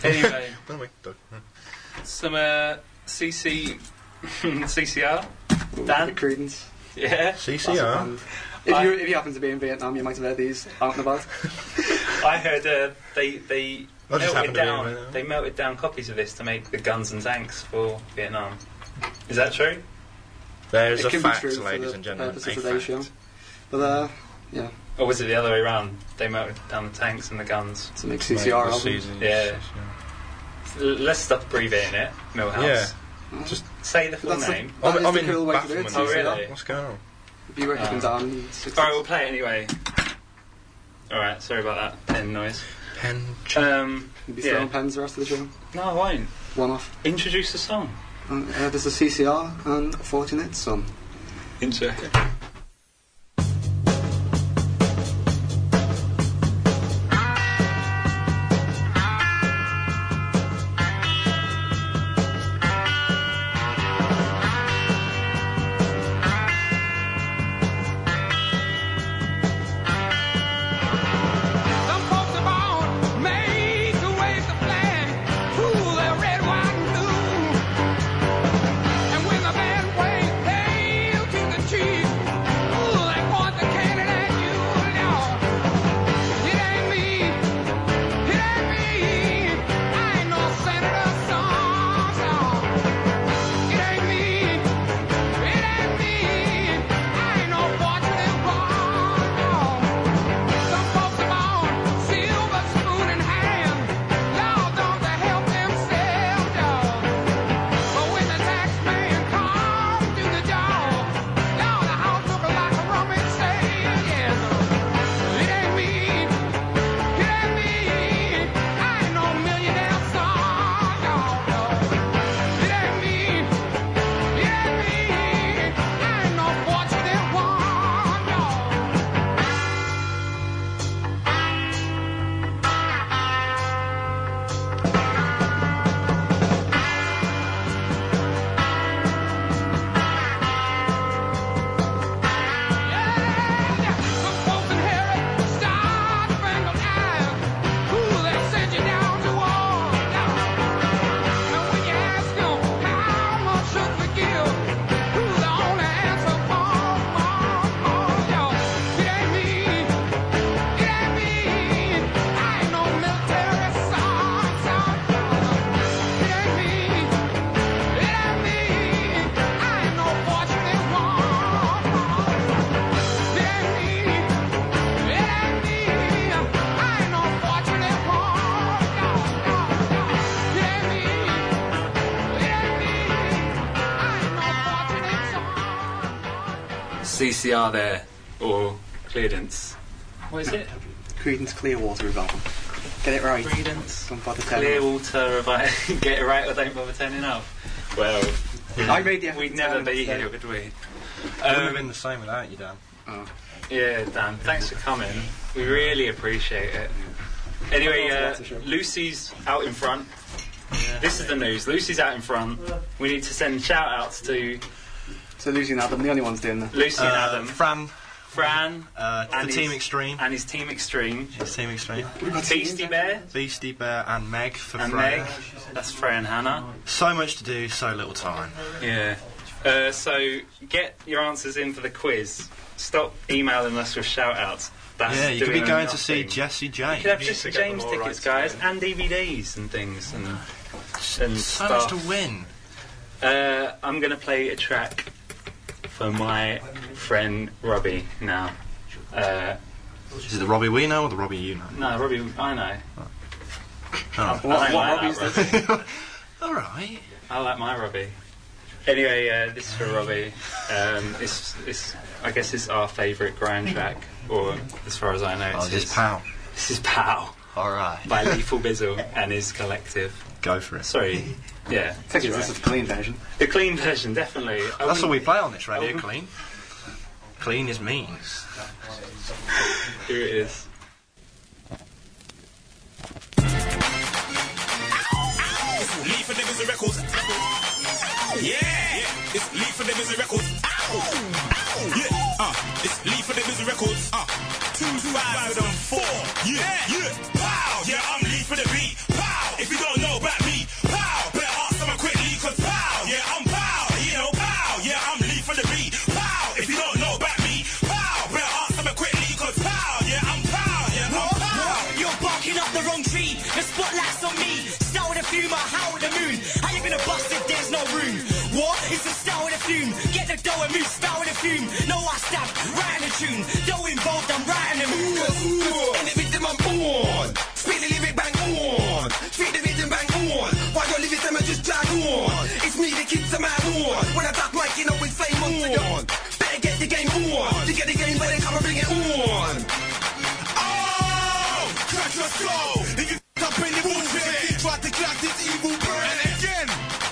Anyway, Well, wait, Doug. some uh, C C C C R. Dan? Creedence. Yeah. C C Classic R. band. If I- you if you happen to be in Vietnam, you might have heard these out and about. I heard uh, they they I just melted happened to be in down Vietnam. they melted down copies of this to make the guns and tanks for Vietnam. Is that true? There is It a can be fact, true for ladies the and gentlemen. purpose A of today's show. fact. But uh, yeah, Or was it the other way around? They melted down the tanks and the guns. to make C C R Mate, the album. seasons. Yeah. L- Let's stop abbreviating it. Millhouse. Yeah. Just say the full That's the- name. That I'm, is I'm the in cool way to do bafflement. it, C C R. Oh, really? What's going on? Be working Oh. down in the sixties. Alright, we'll play it anyway. Alright, sorry about that pen noise. Pen. Um, You'll be yeah. throwing pens the rest of the show. No, I won't. One off. Introduce the song. Uh, uh, there's a C C R and Fortunate Son. Intro. Some folks are born made to wave the flag, ooh, they're red, white, and blue. And when the band plays "Hail to the Chief," ooh, they point the cannon at you, Lord. It ain't me, it ain't me. I ain't no senator's son, son. It ain't me, it ain't me. I ain't no fortunate one, no. Some folks are born silver spoon in hand. Lord, don't they help themselves, y'all? But when the tax man comes through the door, Lord, the house look like a rummage sale, yeah. It ain't me, it ain't me. I ain't no millionaire son, y'all, no. It ain't me, it ain't me. I ain't no fortunate one, y'all. Some folks inherit star-spangled eyes. Ooh, they send you down to war. And when you ask them how much should we give, ooh, the only answer, more, more, more, y'all. It ain't me, it ain't me. I ain't no military son, son. It ain't me, it ain't me. I ain't no fortunate one. It ain't me, it ain't me. I ain't no fortunate one. No, no, no. It ain't me, it ain't me. I ain't no fortunate son. C C R there, or Clearance. What is it? Creedence Clearwater Revival. Get it right. Credence. Don't bother telling me. Clearwater, if I get it right or don't bother turning up. Well, I made the effort we'd to never tell be them here, would we? It wouldn't have Um, been the same without you, Dan. Oh. yeah, Dan, thanks for coming. We really appreciate it. Anyway, uh, Lots of show. Lucy's out in front. This is the news. Lucy's out in front. We need to send shout outs to So Lucy and Adam, the only ones doing that. Lucy and Uh, Adam, Fran, Fran, uh, and the Team his- Extreme. and his Team Extreme, His Team Extreme. Beastie Bear, Beastie Bear and Meg for and Freya. Meg. That's Freya and Hannah. So much to do, so little time. Yeah. Uh, so get your answers in for the quiz. Stop emailing us with shout outs. That's yeah, you could be doing going to see nothing. Jessie You J. could have need Jesse to get them James all tickets, right guys, again. and D V Ds and things and and So stuff. much to win. Uh, I'm going to play a track for my friend Robbie now. Uh, Is it the Robbie we know or the Robbie you know? no, Robbie, I know. Oh. I What, don't what like Robbie's that this? Robbie. Alright. I like my Robbie. Anyway, uh, this is for Robbie. Um, it's, it's, I guess it's our favourite grand track, or as far as I know, Oh, it's this is his. Pow. This is Pow Alright. by Lethal Bizzle and his collective. Go for it. Sorry, yeah. Take it, that's this is right. the clean version. The clean version, definitely. I That's all we wouldn't- play on this radio, Oh. clean. Clean is mean. Here it is. Leave for niggas and records. Yeah, it's leave for niggas and records. Yeah, uh, it's leave for niggas and records. Uh, two thousand four. Yeah, yeah, pow. Yeah, I'm leave for the beat. Pow. If you don't know about me, pow. Better ask someone quickly, cause pow. Yeah, I'm pow. You know, pow. Yeah, I'm leave for the beat. tune. No, I stab, writing a tune. Though involved, I'm writing them. Cause, cause in the rhythm I'm born. Speak the lyric, bang on. Speak the rhythm, bang on. While your lyrics, them just drag on. It's me, the kids, I'm out on. When I talk mic, you know it's flame on. Better get the game on. To get the game, better come and bring it on. Oh, crack your skull. If you f*** up in the bullshit, try to crack this evil brain. And again.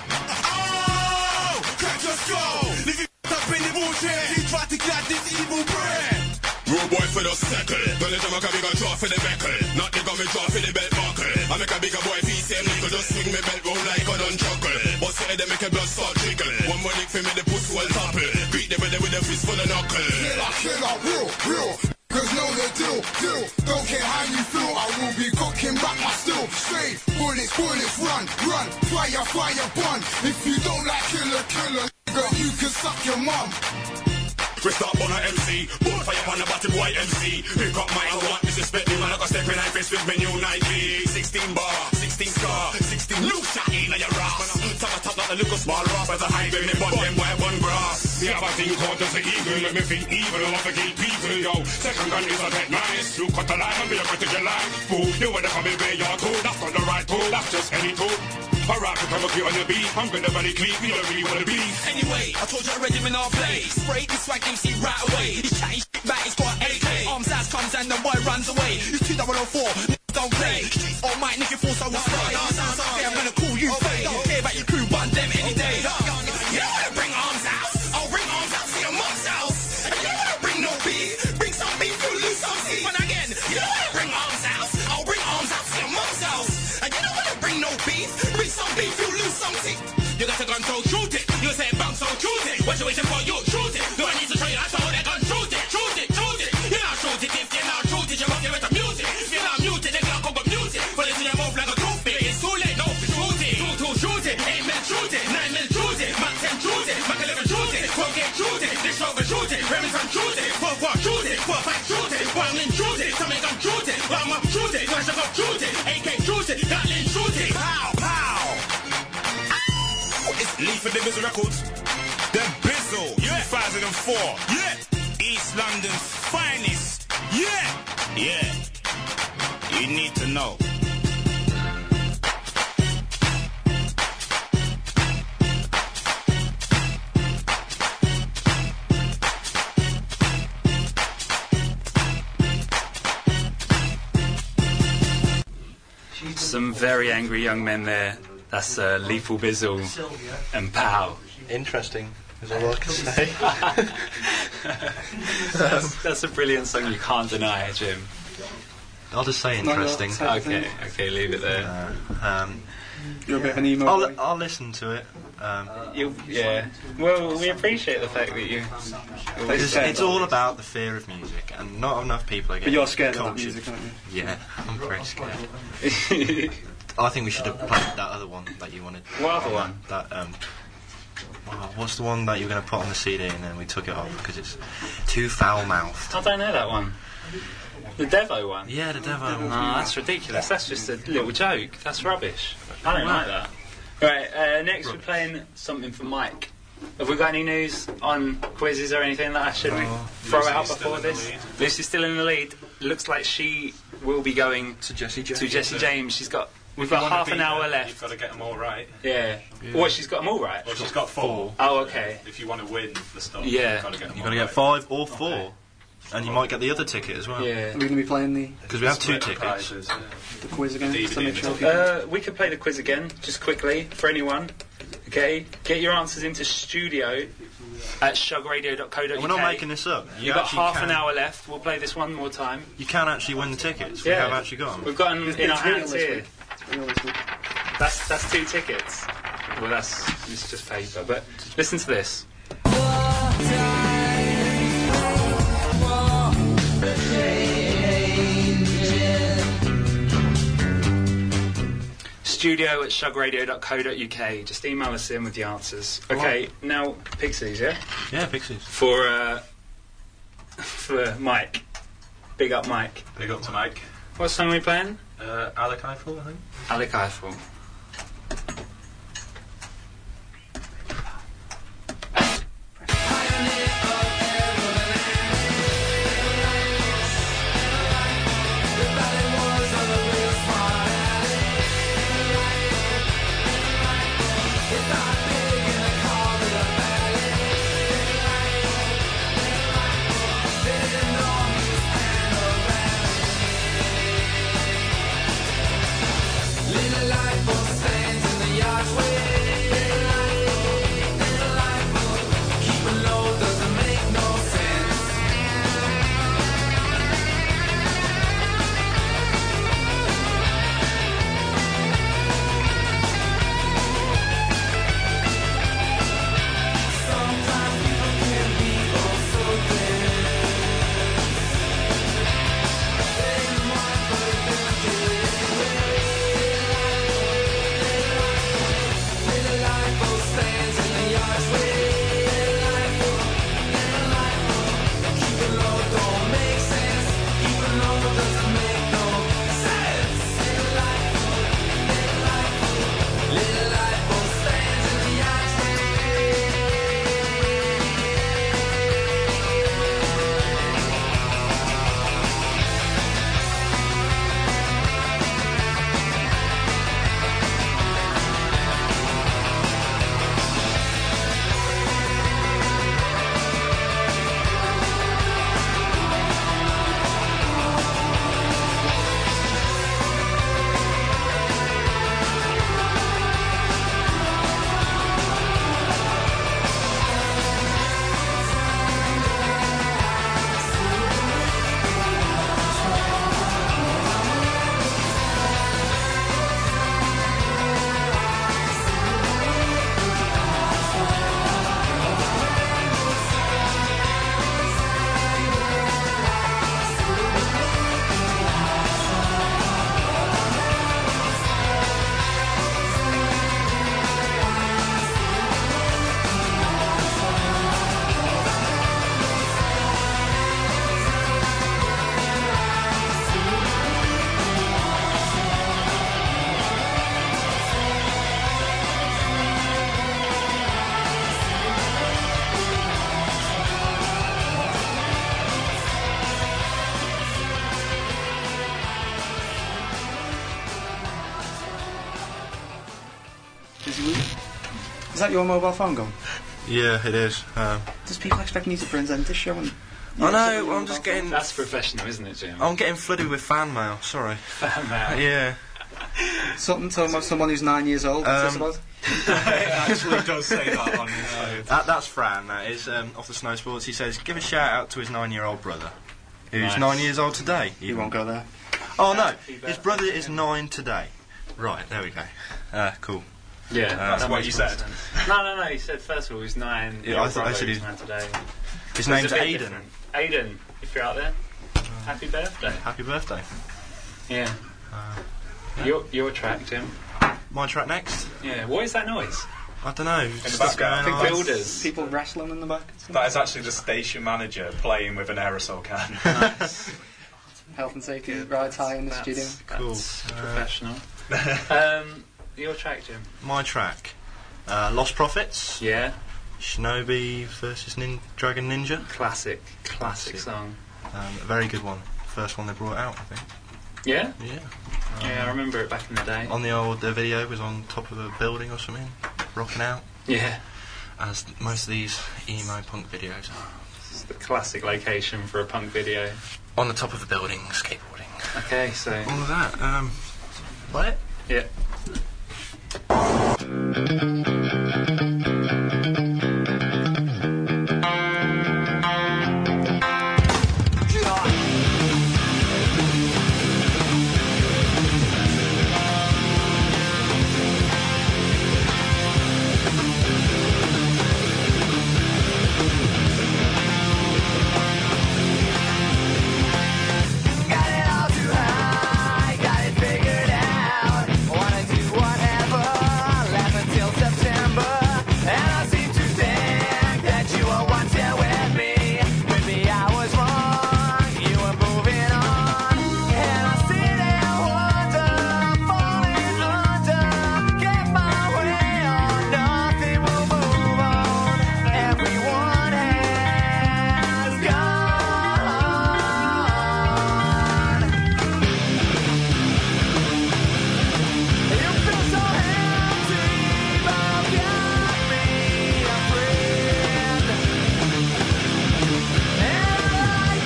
Oh, crack your skull. If you f*** up in the bullshit, you try to crack this evil brain. Rude boy for the circle. Don't let them make a bigger draw for the buckle. Not the gummy draw for the belt buckle. I make a bigger boy feel same nickel. Just swing me belt round like a done chuckle. But say they make a blood start trickle. One more lick for me the pussy will topple. Greet them with a fist full of knuckle. Killer, killer, real, real. Cause know the deal, deal. Don't care how you feel, I will be cooking back my steel. Straight, bullets, bullets, run, run. Fire, fire, bun. If you don't like killer, killer, nigga, you can suck your mum. We start on a M C, both fire on the bottom white M C. Pick up my want disrespect me, man. I got step in face with me new Nike. sixteen bar, sixteen scar, sixteen new shot in your ass. Top a top like a little small rock as a high grade in one them white one grass. Yeah, but think hard as an eagle, let me think evil, I want to kill people, yo. Second gun is a dead nice. You cut the line and be a cut to your line. Fool, you wanna come in where you're cool. That's not the right tool, that's just any tool. Alright, to come up here on your beat, I'm gonna very clean, you don't really wanna be. Anyway, I told you already in our place. Spray this swag M C right away. He's chatting shit back, he's got A K. Arms out comes and the boy runs away. He's two double oh four, don't play. Streets all might, nigga force I will spray. Yeah, I'm gonna call you fake. Don't care about your crew, but them any day. You don't wanna bring arms out, I'll bring arms out to your mum's house. And you don't wanna bring no beef, bring some beef, you'll lose some teeth. And again, you don't wanna bring arms out, I'll bring arms out to your mum's house. And you don't wanna bring no beef, bring some beef, you'll lose some teeth. You got a gun, so shoot it. You say bounce, so shoot it. What you waiting for? You shoot it. Do I need to show you how to hold that gun? Shoot it, shoot it, shoot it. You're not shoot it if you're not shoot it. You're not with the music. If you're not muted, then you're not music. But it's in your mouth like a toothpick. It's too late, no, shoot it. Two, two, shoot it. Eight men, shoot it. Nine men, shoot it. Mac ten, shoot it. Mac eleven, shoot it. Twelve, eight, shoot it. This show, shoot it. Remington, shoot it. Four, four, shoot it. Four, five, shoot it. One, lin, shoot it. Something gun, shoot it. One, up, shoot it. Flash, up, shoot it. A K, shoot it. Gatling, shoot it. Pow, pow. It's Lee for the Bizzle Records. The Bizzle, yeah. two thousand four. Yeah. East London's finest. Yeah. Yeah. You need to know. Some very angry young men there. That's uh, Lethal Bizzle and Pow. Interesting, is all I can say. that's, that's a brilliant song you can't deny, Jim. I'll just say interesting. Okay, okay, leave it there. Uh, um, You're a bit of an emo. I'll, I'll listen to it. Um, you, yeah. Well, we appreciate the fact that you. It's, it's all about the fear of music, and not enough people are getting. But you're scared cultured. of that music, aren't you? Yeah, I'm very scared. I think we should have played that other one that you wanted. What other one? That um. Wow, what's the one that you were going to put on the C D and then we took it off because it's too foul-mouthed? I don't know that one. The Devo one? Yeah, the Devo. No, that's ridiculous. That's just a little joke. That's rubbish. I don't like that. Right, uh, next rubbish. We're playing something for Mike. Have we got any news on quizzes or anything that I should no. throw Lucy's out before this? Lucy's still in the lead. Looks like she will be going to Jessie James. To Jessie James. She's got. We've got half an hour there, left. You've got to get them all right. Yeah. yeah. What, she's got them all right? Well, she's got four. Oh, okay. If you want to win the stuff, yeah. you've got to get them You've got to get five or four. Okay. And you might get the other ticket as well. Yeah. Are we going to be playing the... Because we have two tickets. Prizes, yeah. The quiz again? D V D uh, we could play the quiz again, just quickly, for anyone. Okay? Get your answers into studio at shug radio dot co dot uk. We're not making this up. You You've got half can. an hour left. We'll play this one more time. You can actually win the tickets. We yeah. have actually got them. We've got them in our hands here. That's that's two tickets. Well, that's it's just paper. But listen to this. Studio at shug radio dot co dot uk. Just email us in with the answers. Okay, now Pixies, yeah? Yeah, Pixies. For uh, for Mike. Big up, Mike. Big up to Mike. What song are we playing? Uh, Alec Eiffel, I think. Alec Eiffel. Pioneer of Is that your mobile phone gone? Yeah, it is. Um, Does people expect me to present this show? And I know. I'm just getting. That's professional, isn't it, Jim? I'm getting flooded with fan mail. Sorry. Fan mail. Yeah. Something talking about someone who's nine years old. What's Um, this about? It actually does say that on his phone. That, that's Fran. That is um, off the Snow Sports. He says, "Give a shout out to his nine-year-old brother, who's Nice. nine years old today." You won't go there. Oh no, Happy his birthday brother to is him. nine today. Right, there we go. Uh, cool. Yeah, That's that what makes you more said. sense. No, no, no. He said first of all he's nine. Yeah, Your I thought- I brother said is he's- nine today. His So name's it's a bit Aiden. different. Aiden, if you're out there, happy birthday. Happy birthday. Yeah. Uh, Your your track, Jim. My track next. Yeah. What is that noise? I don't know. the Stuff background. going Big on. builders. People wrestling in the back. That is actually the station manager playing with an aerosol can. Nice. Health and safety rides high in the That's, studio. Cool. that's Uh, professional. um, your track, Jim. My track. Uh, Lost Prophets. Yeah. Shinobi versus Nin- Dragon Ninja. Classic. Classic Classic. song. Um, a very good one. First one they brought out, I think. Yeah. Yeah. Yeah, I remember it back in the day. On the old uh, video, was on top of a building or something, rocking out, Yeah. as most of these emo punk videos are. It's the classic location for a punk video. On the top of a building, skateboarding. Okay, so. All of that. Um, play it? Yeah. Got it all too high, got it figured out. Wanna do whatever, laugh until September. And I seem to think that you were once here with me. Maybe I was wrong, you were moving on. And I sit and wonder, falling under. Get my way on, nothing will move on. Everyone has gone. You feel so empty, but you got me a friend, and I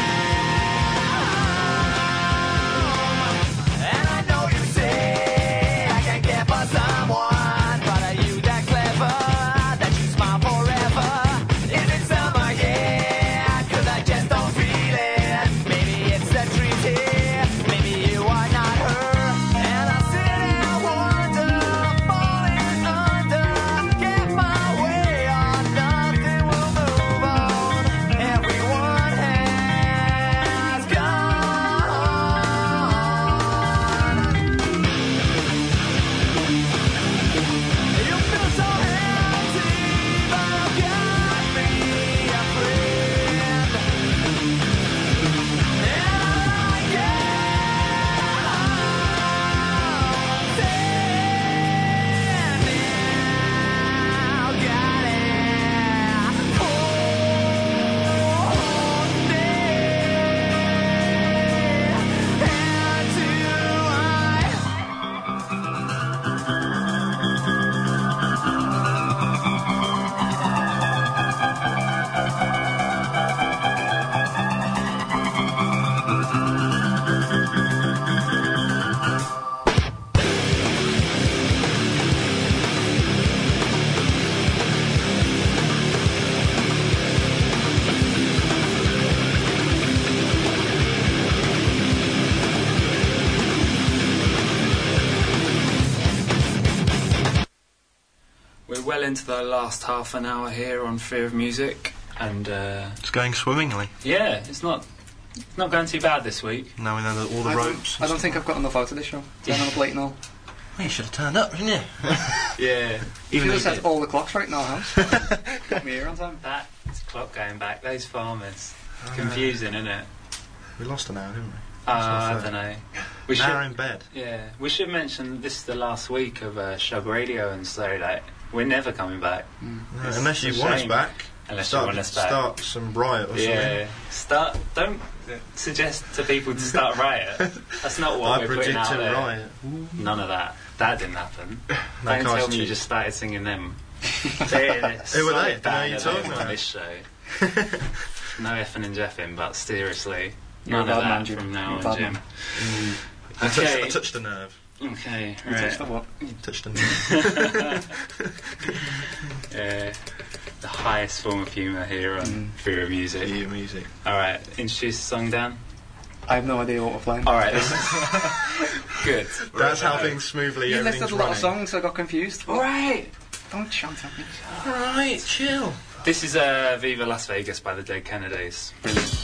am. And I know you say I can't care for someone, but are you that clever that you smile forever? Is it summer yet? 'Cause I just don't feel it. Maybe it's the trees here, maybe you are not her. And I sit and wonder, falling under. Get my way on, nothing will move on. Everyone has gone. You feel so empty, but you got me a friend, and I We're well into the last half an hour here on Fear of Music, and uh, It's going swimmingly. yeah, it's not it's not going too bad this week. Now we know the, all the I don't- ropes. I don't think I've got enough out of this show. Turn on a plate and all. Well, you should have turned up, shouldn't you? Yeah, Even though though you set did. all the clocks right in our house. Got me here on time. that clock going back. Those farmers, it's confusing, isn't it? We lost an hour, didn't we? Uh, I not don't fair. know. We An hour should, in bed. yeah, we should mention this is the last week of uh, Shug Radio, and so like we're never coming back. No, It's unless you a want us shame. back. Unless start, you want us back. Start some riot or Yeah, start. Don't suggest to people to start a riot. That's not what I we're putting predict out a there. riot. None of that. That didn't happen. No Don't tell cars me you cheap. just started singing them. Who were they? Bad Who are you talking on about? this show. No effing and jeffing, but seriously, You're none a of bad that man, Jim. from now You're a on, bad Jim. man. I, touched, Okay. I touched a nerve. Okay, You right. touched the what? Touched a nerve. Uh, the highest form of humour here on Mm. Fear of Music. Fear of Music. Alright, introduce the song, Dan. I have no idea what we're playing. Alright, this is good. That's how things smoothly You everything's listed a lot of running. songs, so I got confused. Alright. Don't shout at me. Alright, chill. This is uh, Viva Las Vegas by the Dead Kennedys. Brilliant.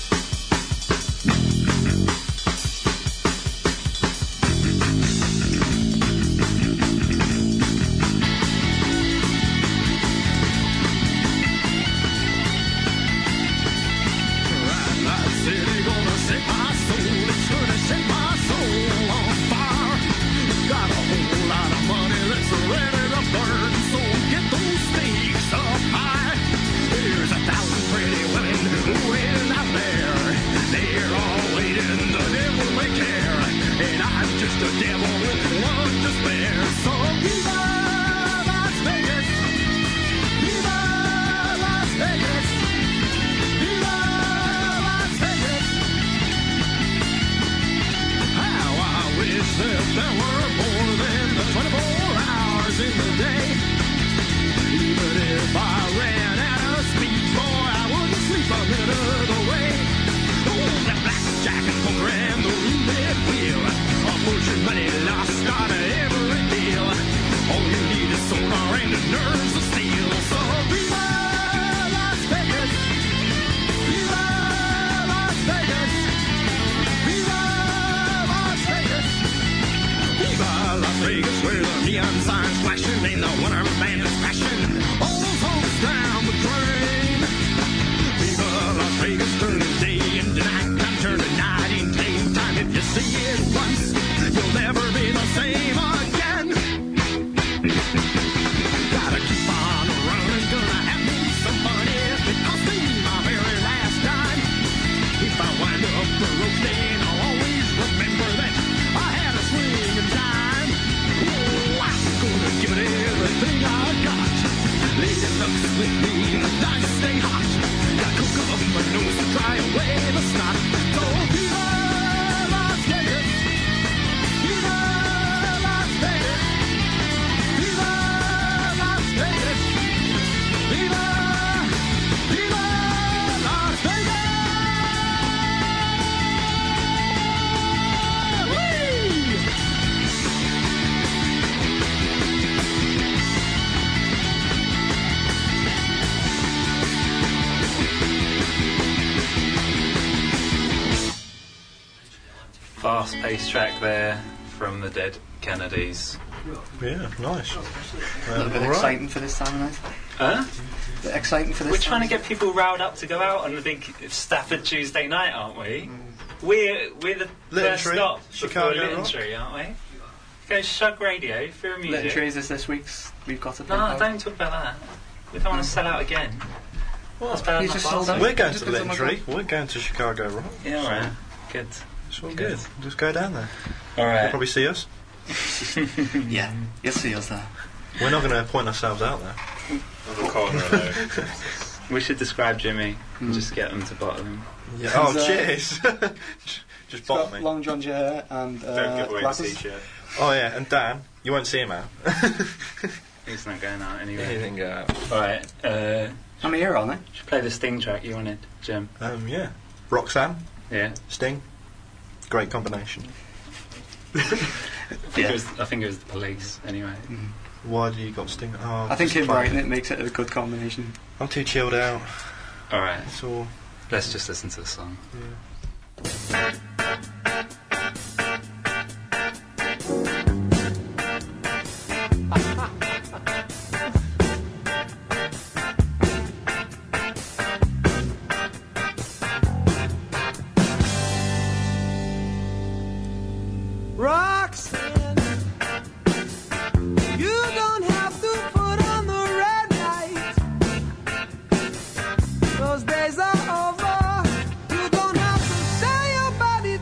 Fast-paced track there from the Dead Kennedys. Yeah, nice. A Um, little bit alright. exciting for this time of night. Huh? A bit exciting for this We're time. trying to get people riled up to go out on the big Stafford Tuesday night, aren't we? We're, we're the Little first Tree, stop Chicago before Little Rock. Tree, aren't we? Go Shug Radio, Fear of Music. Little Trees is this week's. We've got to No, think about. don't talk about that. We don't want to sell out again. That's bad You enough just last sold out. week. We're going Just to because Little I'm a Tree. We're going to Chicago Rock. Yeah, alright. Good. It's all Good. good. Just go down there. You'll Alright. probably see us. Yeah, you'll see us there. We're not going to point ourselves out there. On the corner alone. We should describe Jimmy and Mm. just get them to bottle him. Yeah. Oh, He's, uh, cheers. Just bottle Got me. long John hair and uh, Don't give away the glasses. t-shirt. Oh, yeah, and Dan, you won't see him out. He's not going out anyway. He didn't go out. Alright, uh, I'm here, aren't I? should play the Sting track you wanted, Jim. Um, yeah. Roxanne, Yeah. Sting. Great combination. I think, Yeah. it was, I think it was the Police, anyway. Why do you got Sting? Oh, I think just him fun. writing it makes it a good combination. I'm too chilled out. Alright, It's all. let's just listen to the song. Roxanne, you don't have to put on the red light. Those days are over. You don't have to say your body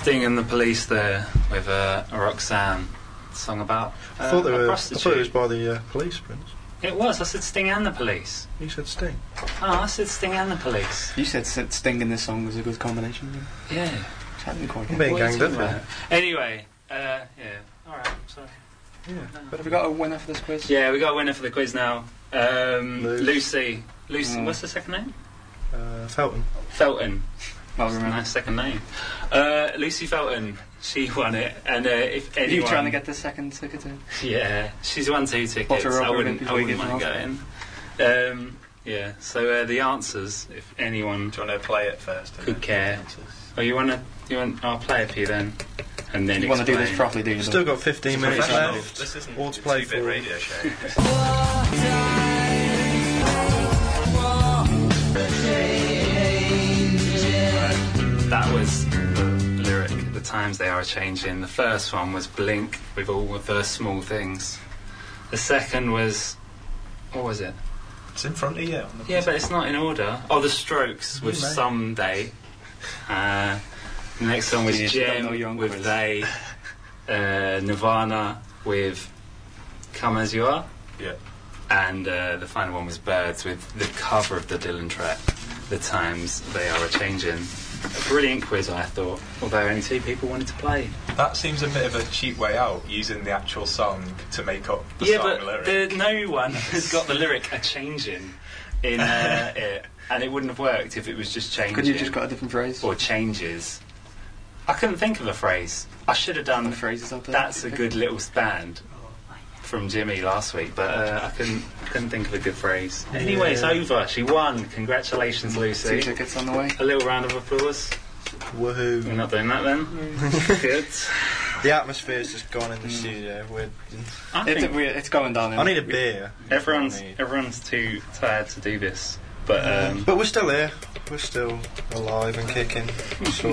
Sting and the Police there with uh, Roxanne. Song about uh, I thought they a were. I prostitute. thought it was by the uh, Police, Prince. It was. I said Sting and the Police. You said Sting. Oh, I said Sting and the Police. You said S- Sting in this song was a good combination. Yeah. Which I didn't quite I'm get. being What are you ganged up talking there. about? Anyway, uh, yeah. All right. Sorry. Yeah. But have we got a winner for this quiz? Yeah, we got a winner for the quiz now. Um, Luce. Lucy. Lucy. Mm. What's the second name? Uh, Felton. Felton. Well, That's a remember. nice second name. Uh, Lucy Felton. She won it, and uh, if Are anyone, you trying to get the second ticket in? yeah, she's won two tickets. Butter her I up a wouldn't, bit I before you wouldn't get mind them going. Um, yeah. So uh, the answers, if anyone Do you want to play it first? and could then care. the answers? Oh, you wanna, you want? I'll play it for you then, and then You want to do this explain. properly, do you? Still got fifteen It's minutes professional. left. This isn't All to a play two-bit for. radio show. That was the lyric. The times they are changing. The first one was Blink with all of the small things. The second was, what was it? It's in front of you. On the Yeah, but it's not in order. Oh, The Strokes with You may. Someday. Uh, the next one was Genius, you don't know your Gem own with quiz. They. Uh, Nirvana with Come As You Are. Yeah. And uh, the final one was Birds with the cover of the Dylan track, The Times They Are A-Changin'. A brilliant quiz, I thought, although only two people wanted to play. That seems a bit of a cheap way out, using the actual song to make up the Yeah, song but lyric. the, no one has got the lyric A-Changin' in uh, it, and it wouldn't have worked if it was just changing. Could you just got a different phrase? Or changes. I couldn't think of a phrase. I should have done The phrases out there. That's a Good Little Stand from Jimmy last week, but uh, I couldn't couldn't think of a good phrase. Anyway, it's over. She won. Congratulations, Two Lucy. tickets on the way. A little round of applause. We're Woohoo. not doing that then. Good. The atmosphere's just gone in the studio. We're, I It, think we- it's going down. I need a beer. everyone's That's what I need. everyone's too tired to do this, but um, But we're still here. We're still alive and kicking. Sort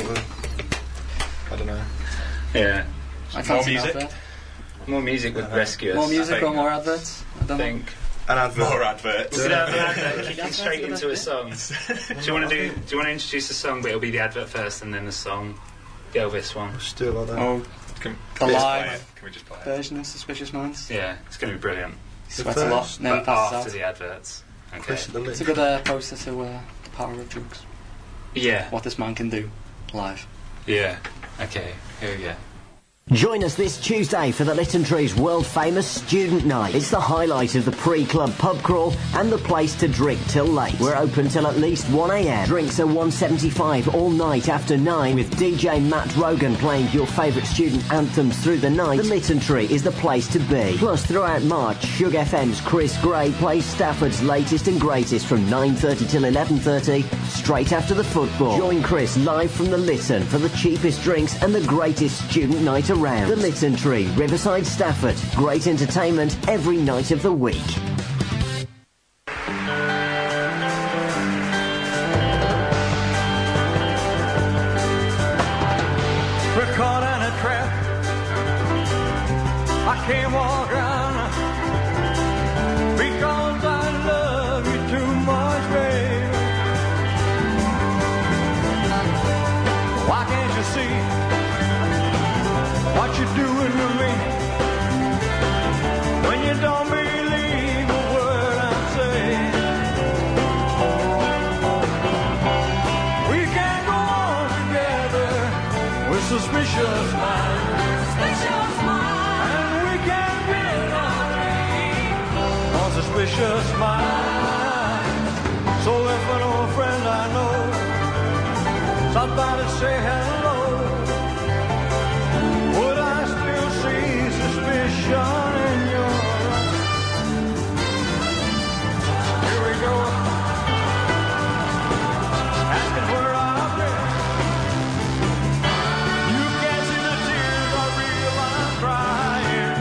of. I don't know. yeah, I fancy More an music? advert. more music would rescue us. More music I or think- more adverts? I I don't know. think. An advert. More adverts. We could have an advert kicking straight into a song. Do you want to do? Do you want to introduce a song? But it'll be the advert first, and then the song. The Elvis one. Still like that. Oh, Can, the can we just play live it? Can we just play it? version of Suspicious Minds. Yeah, it's going to be brilliant. Sweats a lot. first, Never But passes after out. the adverts. Okay. Chris at the It's a link. good uh, poster to uh, the power of drugs. Yeah. What this man can do live. Yeah. Okay. Here we go. Join us this Tuesday for the Lytton Trees world famous Student Night. It's the highlight of the pre-club pub crawl and the place to drink till late. We're open till at least one a m. Drinks are one seventy-five all night after nine with D J Matt Rogan playing your favourite student anthems through the night. The Lytton Tree is the place to be. Plus throughout March, Shug F M's Chris Gray plays Stafford's latest and greatest from nine thirty till eleven thirty straight after the football. Join Chris live from the Lytton for the cheapest drinks and the greatest student night around. The Lytton Tree, Riverside, Stafford. Great entertainment every night of the week. We're caught in a trap. I can't walk around because I love you too much, baby. Why can't you see what you're doing to me when you don't believe a word I'm saying? We can't go on together with suspicious minds. Suspicious minds. And we can't build our dreams on suspicious minds. So if an old friend I know, somebody say hello, would I still see suspicion in your eyes? Here we go. Asking where I've been. You can't see the tears I real I'm crying.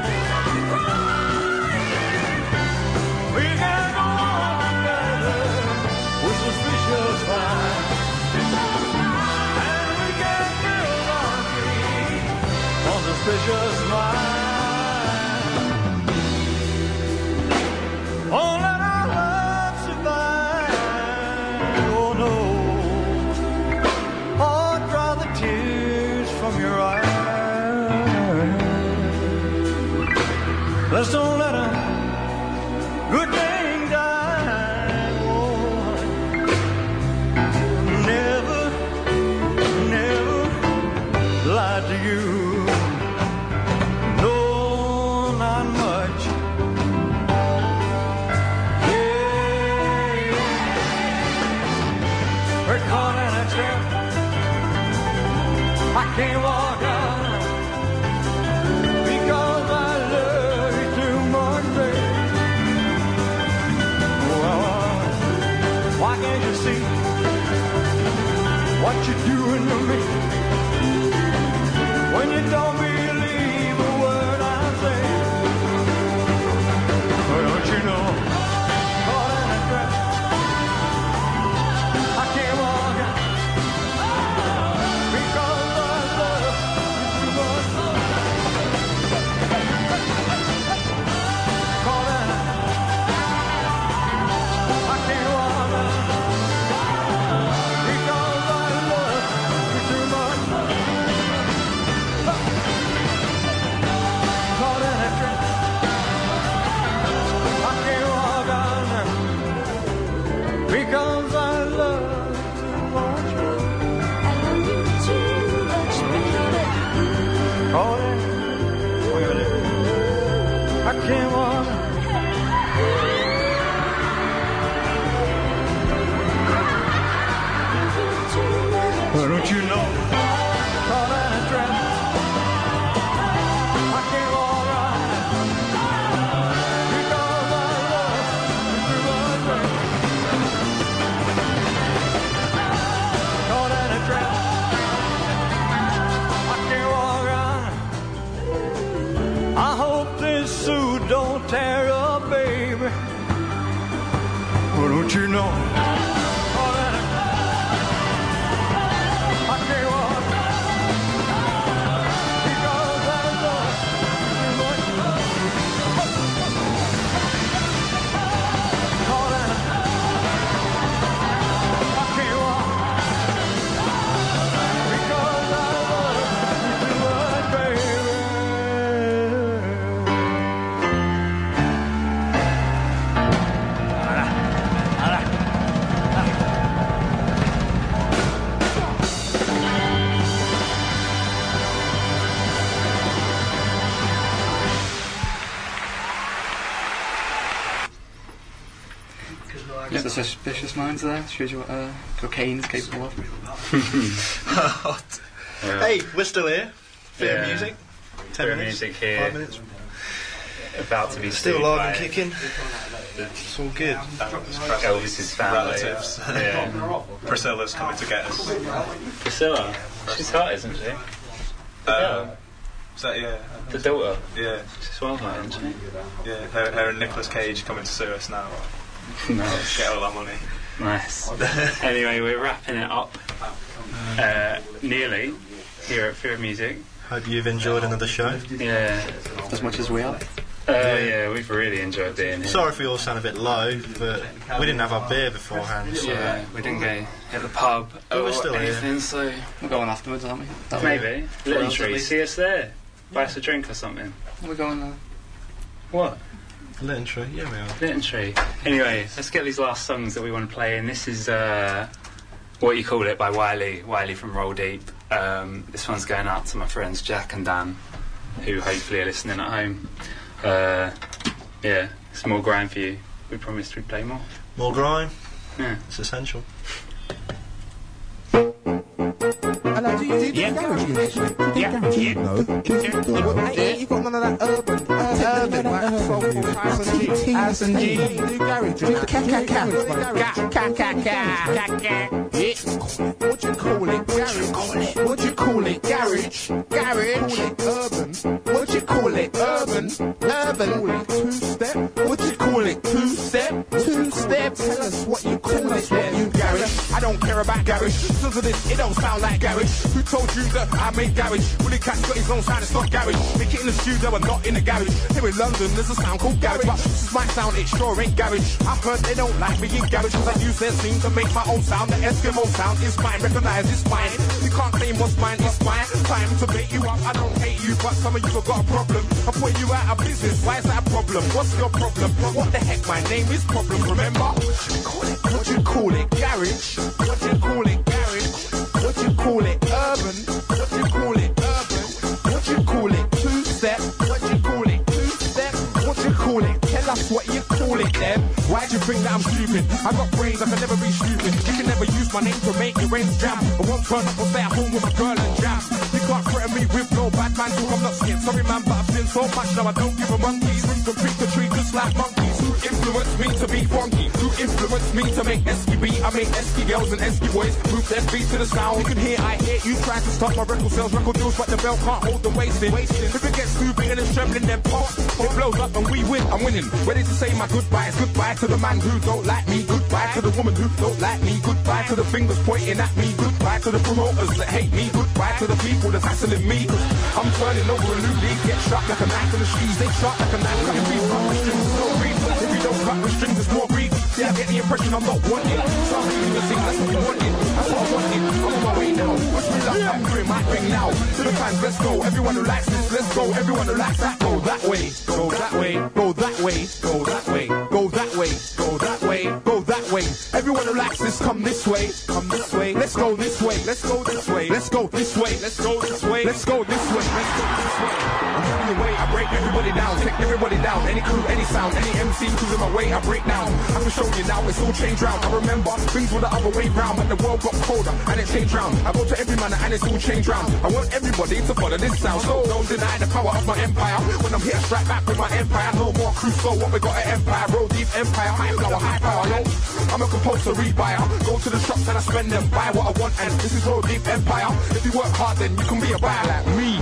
We can go on together with suspicious minds. And we can can't walk out because I love you too much, baby. Well, why can't you see what you're doing to me when you don't believe a word I say? But don't you know, caught in a trap, I can't walk out because I love you too much. Caught in a, I can't walk out because I love you too much. Caught in a trap, I can't walk out now because I love you too much. Caught in, I can't walk out. But don't you know, caught in a trap, I can't walk out because I love you too much, baby. Caught in a trap, I can't walk out. I hope this suit don't tear up, baby. But don't you know, caught in a I can't walk because I love you too much. Caught in a, I can't walk because I love you too much, baby. Yeah, the suspicious minds there. Shows you what uh, cocaine is capable of. Hey, we're still here. Bit Yeah. of music. Ten Bit of minutes. music here. Five minutes. About to be Still sued alive by and kicking. It's all good. Elvis's family. Relatives. Yeah. Priscilla's coming to get us. Priscilla. She's hot, isn't she? Uh, is that, yeah. The daughter. Yeah. She's well hot, isn't she? Yeah, her, her and Nicolas Cage coming to sue us now. Nice. Get all that money. Nice. Anyway, we're wrapping it up. Uh, nearly. Here at Fear of Music. Hope you've enjoyed another show. Yeah. As much as we are. Uh, yeah, we've really enjoyed being here. Sorry if we all sound a bit low, but we didn't have our beer beforehand. So Yeah, we didn't go hit the pub But we're or still here. anything, so We're going afterwards, aren't we? That maybe. way. Little Else at tree, least. see us there. Buy us a drink or something. We're going there. What? Little tree, yeah, we are. Little tree. Anyway, let's get these last songs that we want to play, and this is uh, What You Call It by Wiley, Wiley from Roll Deep. Um, this one's going out to my friends Jack and Dan, who hopefully are listening at home. Uh, yeah, it's more grime for you. We promised we'd play more. More grime. Yeah. It's essential. Hello, do you do garage music? Yeah, yeah. No. Hey, you got none of that urban, urban, like soulful house and G, house and G. You do garage, you ca ca ca, ca ca ca, ca. What you call it? Garage. What you call it? Garage. Garage. Urban. What you call it? Urban. Urban. Two step. What you call it? Two step. Two step. Tell us what you call it. What you garage? I don't care about garage. Listen to this. It don't sound like garage. Who told you that I make garage? Willie Cat's got his own sound, it's not garage. Make it in the studio and not in the garage. Here in London, there's a sound called garage, but this might sound, it sure ain't garage. I've heard they don't like me in garage, cause I use their thing to make my own sound. The Eskimo sound is mine, recognise it's mine. You can't claim what's mine, it's mine. Time to bait you up, I don't hate you, but some of you have got a problem. I put you out of business, why is that a problem? What's your problem? What the heck, my name is Problem, remember? What you call it? Garage? What you call it? Garage? What you call it? Urban? What you call it? Urban? What you call it? Two step? What you call it? Two step? What you call it? Tell Well, that's what you call it then. Why do you think that I'm stupid? I got brains, I can never be stupid. You can never use my name to make your brains jam. I won't turn up or stay at home with my girl and jam. You can't threaten me with no bad man talk, I'm not scared. Sorry man, but I've seen so much now I don't give a monkeys. Room from tree to tree just like monkeys. Who influenced me to be funky? Who influenced me to make Esky beat? I make Esky girls and Esky boys move their feet to the sound. You can hear, I hear you try to stop my record sales, record deals, but the bell can't hold the wasting. If it gets too big and it's trembling, then pop. It blows up and we win. I'm winning. Ready to say my goodbyes. Goodbye to the man who don't like me. Goodbye to the woman who don't like me. Goodbye to the fingers pointing at me. Goodbye to the promoters that hate me. Goodbye to the people that's hassling me. I'm turning over a new leaf. Get shot like a knife in the streets. They shot like a knife. Cutting beef, cut the strings, there's no reason. If you don't cut the strings, there's more greed. Yeah, I get the impression I'm not wanted. So I'm leaving the scene, that's what you wanted. That's what I wanted. I'm on my way now. Wish me luck, I'm doing my thing now. To the fans, let's go. Everyone who likes this, let's go. Everyone who likes that, go that way. Go that way. Go that way. Go that way. Go that way. Go that way. Go that way. Everyone who likes this, come this way. Come this way. Let's go this way. Let's go this way. Let's go this way. Let's go this way. Let's go this way. Let's go this way. I'm moving away. I break everybody down. Take everybody down. Any crew, any sound, any M C who's in my way, I break down. I can show you now, it's all changed round. I remember things were the other way round, but the world got colder and it changed round. I go to every man and it's all changed round. I want everybody to follow this sound, so don't deny the power of my empire. When I'm here, strike back with my empire. No more crews, so what we got an empire. Roll deep empire, high flower, high power. Yo, I'm a compulsory buyer. Go to the shops and I spend them, buy what I want, and this is roll deep empire. If you work hard, then you can be a buyer like me.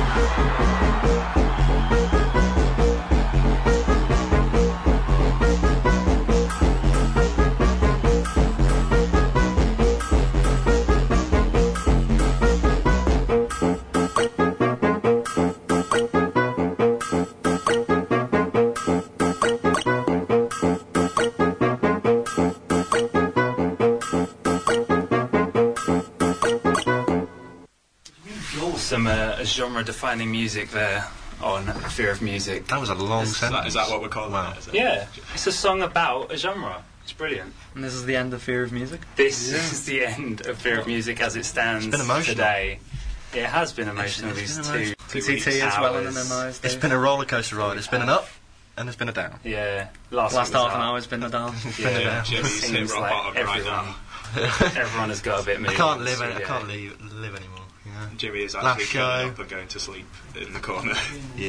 Some uh, genre-defining music there on Fear of Music. That was a long Is sentence. that, is that what we're calling Wow. it? Is it? Yeah, it's a song about a genre. It's brilliant. And this is the end of Fear of Music? This is the end of Fear of Music as it stands It's been emotional. today. It has been emotional, It's- it's these been two, T T as well in their eyes. It's been a roller coaster ride. It's been an up and it's been a down. Yeah, last, Last week was half an up. hour has been a down. Yeah, down. Jimmy's hit seems rock like bottom right everyone, now. everyone has got a bit I moved. can't in live. the I studio. can't leave, live anymore. You know? Jimmy is Last actually show. getting up and going to sleep in the corner. Yeah.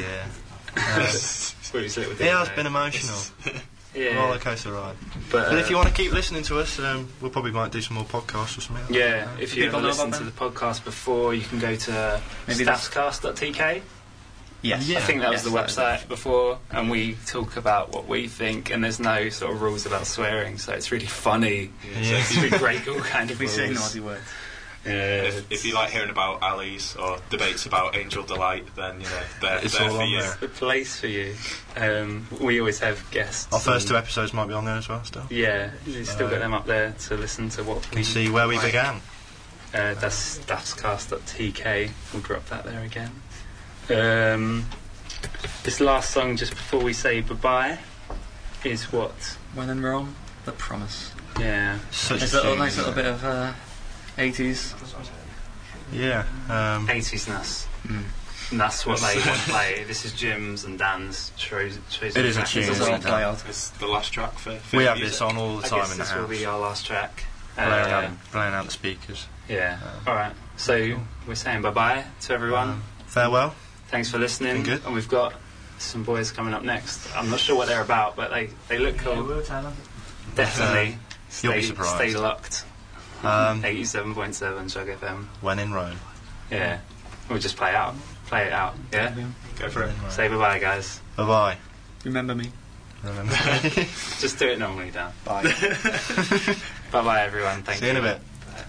It's really slick with it, Yeah, it's mate. been emotional. Yeah. Roller coaster ride. But, But uh, if you want to keep listening to us, um, we'll probably might do some more podcasts or something. Like Yeah, that. if you People ever know about listened to the podcast before, you can go to Maybe that's- staffscast dot t k. Yes. I think that was Yes, the website before, and we talk about what we think, and there's no sort of rules about swearing, so it's really funny. Yeah. So we break all kind of We rules. say naughty words. Yeah, If, if you like hearing about alleys or debates about Angel Delight, then you know they're, It's they're all for on you. there. the place for you. Um, we always have guests. Our first and- two episodes might be on there as well. Still, you Yeah, you still Uh, got them up there to listen to what we can see where we like. began. Uh, that's staffscast dot t k. We'll drop that there again. Um, this last song, just before we say goodbye, is what? When in Rome, The Promise. Yeah. Such It's a a little tune, nice isn't little it? bit of uh, eighties. Yeah. Um, eighties-ness. Mm. And that's what they want to play. This is Jim's and Dan's chosen. It is a tune, This isn't will it? play out. It's the last track for. for we have music. this on all the I time guess in the this will house, be our last track. playing, Uh, out, playing out the speakers. yeah. Um, All right. So we're saying bye-bye to everyone. Um, farewell. Thanks for listening. Been good. And we've got some boys coming up next. I'm not sure what they're about, but they, they look cool. Definitely. You'll Stay, be surprised. stay locked. Um, eighty-seven point seven Chug F M. when in Rome. Yeah. We'll just play out. Play it out. Yeah? Go for it. Say bye-bye, guys. Bye bye. Remember me. Remember. Just do it normally, Dan. Bye. Bye-bye, everyone. Thank See you you. in a bit.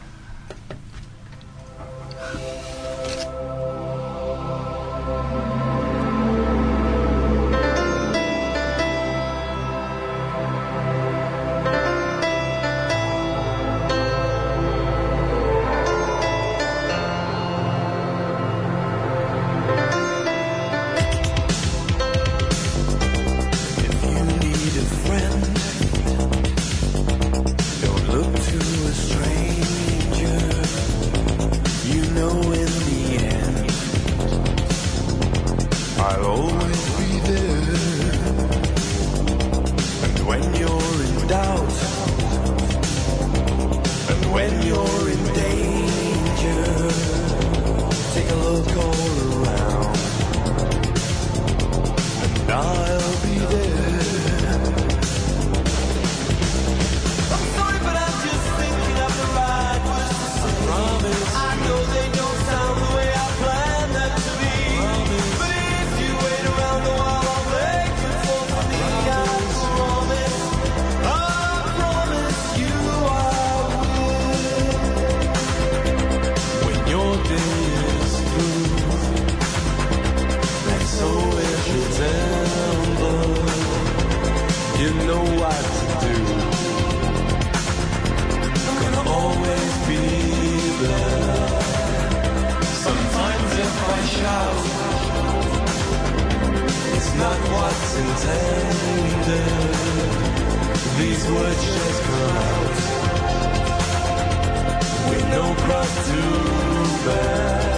If you need a friend, don't look to a stranger. You know in the end, I'll always be there. out. And when you're in danger, take a look all around. And I'll be there. I'm sorry, but I'm just thinking of the right words to say. I promise. I know they don't sound the way I planned them to be. But if you wait around a while, I'll make it for me. I promise. I promise you I will. When your day is through, like so every September, you know what to do. I'm gonna always be there. Sometimes if I shout, it's not what's intended. These words just come out with no cross to bear.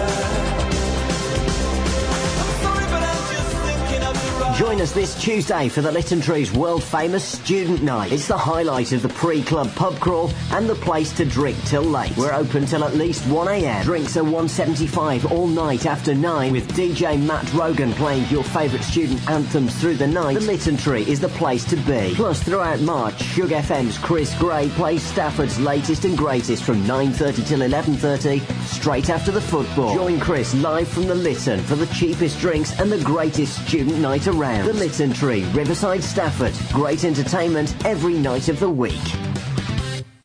I'm sorry, but I'm just thinking of the right. Join us this Tuesday for the Lytton Trees world famous Student Night. It's the highlight of the pre-club pub crawl and the place to drink till late. We're open till at least one a m. Drinks are one seventy-five all night after nine, with D J Matt Rogan playing your favourite student anthems through the night. The Lytton Tree is the place to be. Plus, throughout March, Shug F M's Chris Gray plays Stafford's latest and greatest from nine thirty till eleven thirty, straight after the football. Join Chris live from the Lytton for the cheapest drinks and the greatest student night around. The Lytton Tree, Riverside, Stafford. Great entertainment every night of the week.